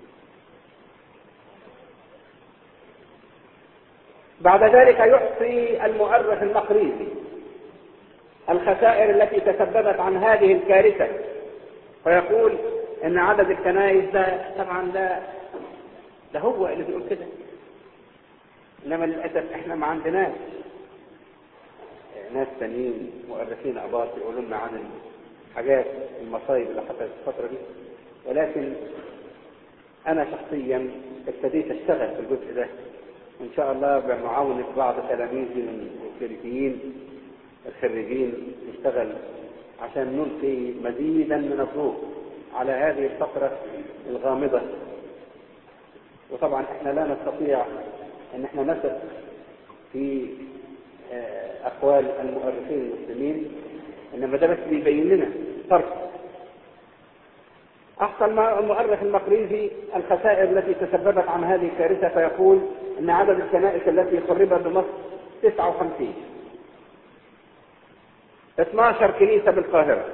بعد ذلك يحصي المؤرخ المقريزي الخسائر التي تسببت عن هذه الكارثة، فيقول ان عدد الكنائس ده طبعا ده هو اللي بيقول كده، انما للاسف احنا ما عندناش ناس تانيين مؤرخين اباط يقولوا لنا عن الحاجات المصايب اللي حصلت الفتره دي. ولكن انا شخصيا ابتديت اشتغل في الجزء ده، وان شاء الله بمعاونه بعض تلاميذي من الكلينيكيين الخريجين نشتغل عشان نلقي مزيدا من الضوء على هذه الفترة الغامضة. وطبعا احنا لا نستطيع ان احنا نثق في اقوال المؤرخين المسلمين، انما ده بس بيبين لنا فرق. احصل المؤرخ المقريزي الخسائر التي تسببت عن هذه الكارثة، فيقول ان عدد الكنائس التي خربت بمصر 59. 12 كنيسة بالقاهرة،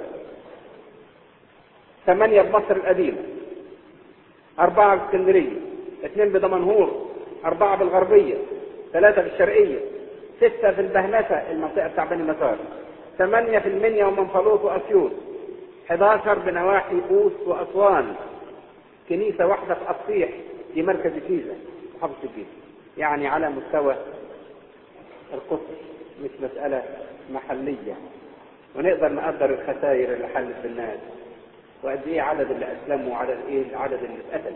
8 بمصر القديمة، 4 باسكندرية، 2 بدمنهور، 4 بالغربية، 3 بالشرقية، 6 في البهنسة المنطقة بتاع بني مسار، 8 في المنيا ومنفلوط وأسيوط، 11 بنواحي قوس وأسوان، كنيسة واحدة في أصفيح في مركز الجيزة محافظة الجيزة. يعني على مستوى القطر، مش مسألة محلية. ونقدر نقدر الخسائر اللي حلت بالناس، وقد ايه عدد اللي اسلموا وعدد ايه العدد اللي اتقتل.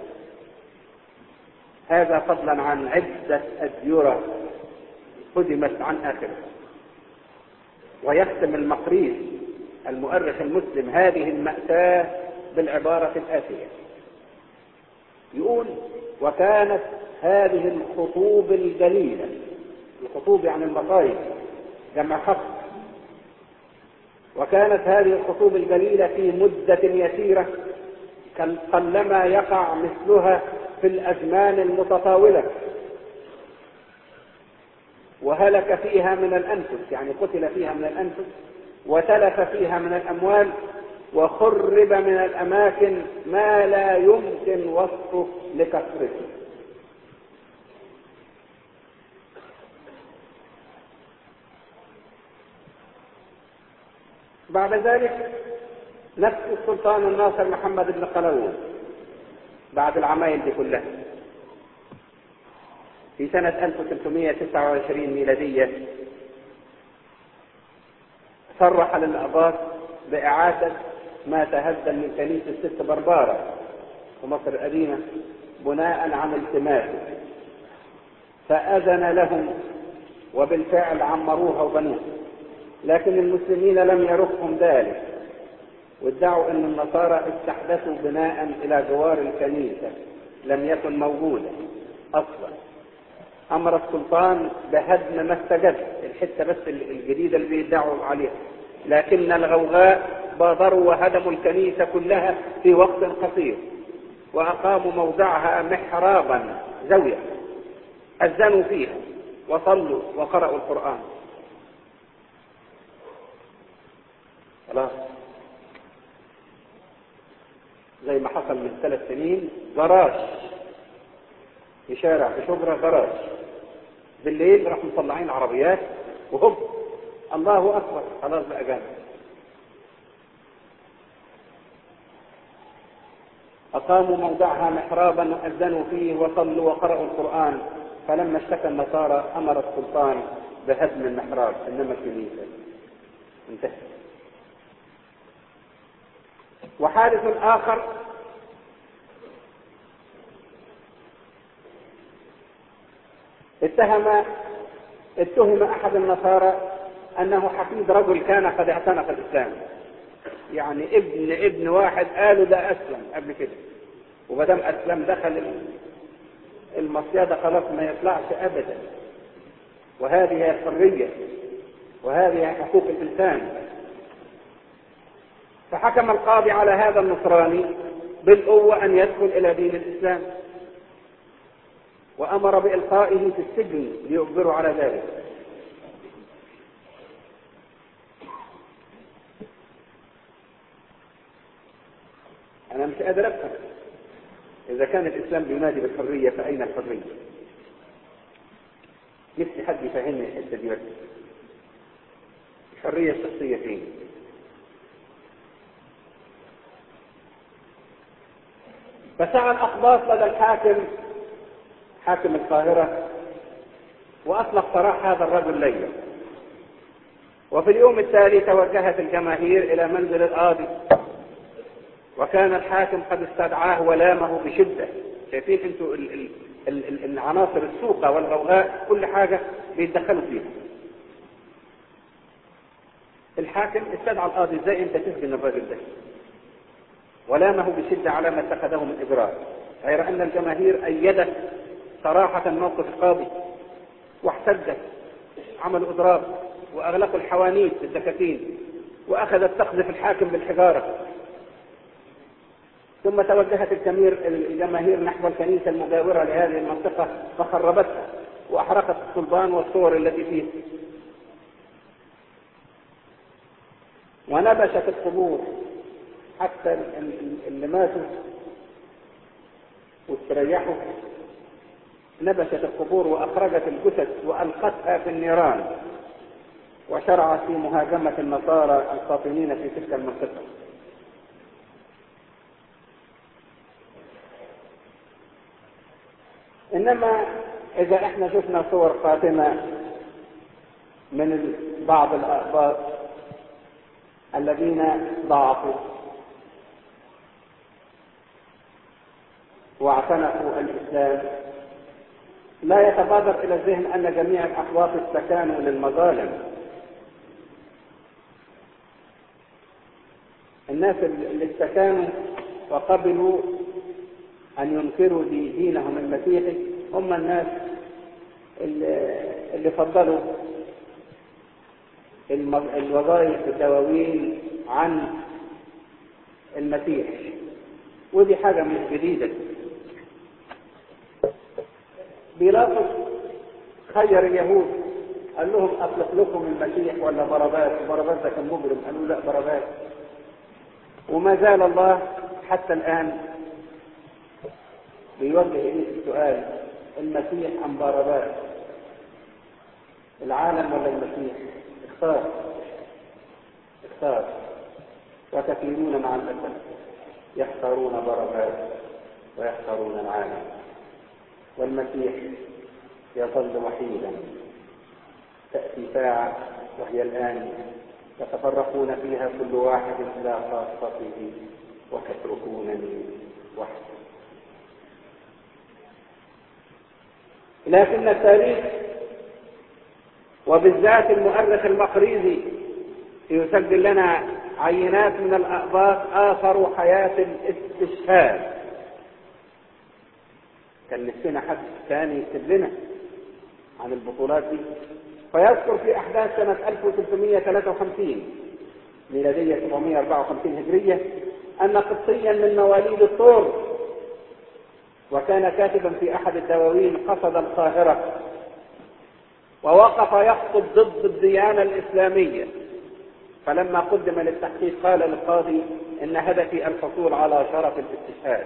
هذا فضلا عن عدة أديرة هدمت عن آخره. ويختم المقريزي المؤرخ المسلم هذه المأساة بالعبارة الآتية، يقول: وكانت هذه الخطوب الجليلة، الخطوب يعني المصايب جمع خط، وكانت هذه الخطوب الجليلة في مدة يسيرة قلما يقع مثلها في الأزمان المتطاولة، وهلك فيها من الأنفس، يعني قتل فيها من الأنفس، وتلف فيها من الأموال، وخرب من الأماكن ما لا يمكن وصفه لكثرته. بعد ذلك نفس السلطان الناصر محمد بن قلاوون بعد العمايل دي كلها في سنة 1329 ميلادية صرح للأقباط بإعادة ما تهدم من كنيسة ست بربارة في مصر القديمة بناء عن التماسه، فأذن لهم وبالفعل عمروها وبنوها، لكن المسلمين لم يرقهم ذلك، وادعوا أن النصارى استحدثوا بناء إلى جوار الكنيسة لم يكن موجودا أصلا. أمر السلطان بهدم ما استجد، الحتة بس الجديدة اللي بيدعوا عليها، لكن الغوغاء بادروا وهدموا الكنيسة كلها في وقت قصير، وأقاموا موضعها محرابا زاوية أذنوا فيها وصلوا وقرأوا القرآن. خلاص زي ما حصل من 3 سنين، جراج في شارع في شبرا، جراج بالليل راحوا مطلعين عربيات وهب الله أكبر، خلاص بقى جامع. أقاموا موضعها محرابا وأذنوا فيه وصلوا وقرأوا القرآن، فلما اشتكى النصارى أمر السلطان بهدم المحراب، إنما الكنيسة انتهت. وحادث آخر اتهم أحد النصارى أنه حفيد رجل كان قد اعتنق الإسلام، يعني ابن واحد قالوا ده أسلم قبل كده، ومدام أسلم دخل المصيدة خلاص ما يطلعش أبدا، وهذه هي الحرية وهذه هي حقوق الإنسان. فحكم القاضي على هذا النصراني بالقوة أن يدخل إلى دين الإسلام، وأمر بإلقائه في السجن ليجبروا على ذلك. أنا مش قادر أفهم، إذا كان الإسلام بينادي بالحرية فأين الحرية؟ نفسي حد يفهمني الحتة دي بس، الحرية الشخصية فين؟ فسعى الأقباط لدى الحاكم، حاكم القاهرة، وأطلق سراح هذا الرجل ليلا. وفي اليوم التالي توجهت الجماهير إلى منزل القاضي، وكان الحاكم قد استدعاه ولامه بشدة. شايفين انتوا العناصر السوقة والغوغاء كل حاجة بيتدخلوا فيها. الحاكم استدعى القاضي: ازاي انت تسجن الرجل ده؟ ولامه بشدة على ما اتخذه من إجراء، غير أن الجماهير أيدت صراحة موقف القاضي واحتجت، عملوا إضراب وأغلقوا الحوانيت بالدكاكين، وأخذت تقذف الحاكم بالحجارة. ثم توجهت الجماهير نحو الكنيسة المجاورة لهذه المنطقة فخربتها وأحرقت الصلبان والصور التي فيه، ونبشت القبور حتى اللي ماتوا واستريحوا، نبشت القبور وأخرجت الجثث وألقتها في النيران، وشرعت في مهاجمة النصارى القاطنين في تلك المنطقة. إنما إذا إحنا شفنا صور قاتمة من بعض الأقباط الذين ضعفوا واعتنقوا الإسلام، لا يتبادر إلى الذهن أن جميع الأقباط استكانوا للمظالم، الناس اللي استكانوا وقبلوا أن ينكروا دينهم المسيحي هم الناس اللي فضلوا الوظائف الدواوين عن المسيح، ودي حاجة مش جديدة. بيلاطس خير اليهود، قال لهم أطلق لكم المسيح ولا باراباس؟ باراباس ده كان مجرم، قالوا لا باراباس. وما زال الله حتى الآن بيوجه إليه السؤال: المسيح أم باراباس؟ العالم ولا المسيح؟ اختار. وكثيرون مع الأسف يختارون باراباس ويختارون العالم، والمسيح يظل وحيدا. تأتي ساعة وهي الآن يتفرقون فيها كل واحد إلى خاصته وتتركونني وحدي. لكن التاريخ وبالذات المؤرخ المقريزي يسجل لنا عينات من الأقباط آخروا حياة الاستشهاد. كان نفسنا حد ثاني يكتب لنا عن البطولات دي. فيذكر في أحداث سنة 1353 ميلادية 754 هجرية أن قبطيا من مواليد الطور وكان كاتبا في أحد الدواوين قصد القاهرة ووقف يخطب ضد الديانة الإسلامية، فلما قدم للتحقيق قال للقاضي: إن هدفي الحصول على شرف الاستشهاد.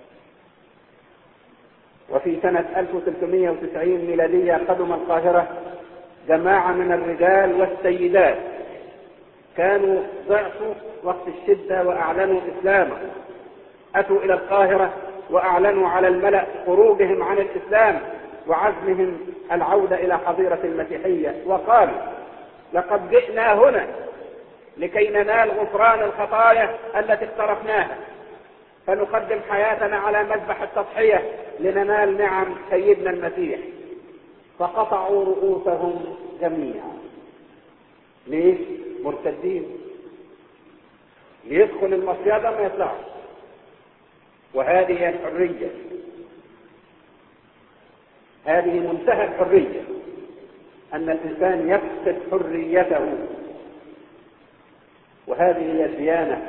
وفي سنة 1390 ميلادية قدم القاهرة جماعة من الرجال والسيدات كانوا ضعفوا وقت الشدة وأعلنوا إسلامه، أتوا إلى القاهرة وأعلنوا على الملأ خروجهم عن الإسلام وعزمهم العودة إلى حظيرة المسيحية، وقالوا: لقد جئنا هنا لكي ننال غفران الخطايا التي اقترفناها، فنقدم حياتنا على مذبح التضحية لننال نعم سيدنا المسيح. فقطعوا رؤوسهم جميعا. ليه؟ مرتدين، ليدخل المصيدة ما يطلعش. وهذه هي الحرية، هذه منتهى الحرية، أن الإنسان يفقد حريته، وهذه هي الديانة.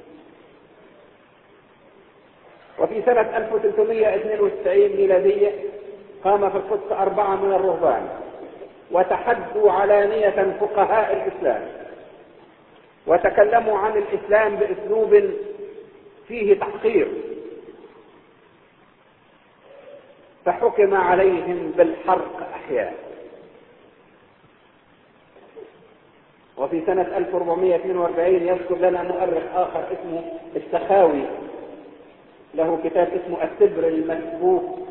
وفي سنة 1392 ميلادية قام في القدس 4 من الرهبان وتحدوا علانية فقهاء الإسلام وتكلموا عن الإسلام بأسلوب فيه تحقير، فحكم عليهم بالحرق أحياء. وفي سنة 1442 يذكر لنا مؤرخ آخر اسمه السخاوي، له كتاب اسمه التبر المسبوك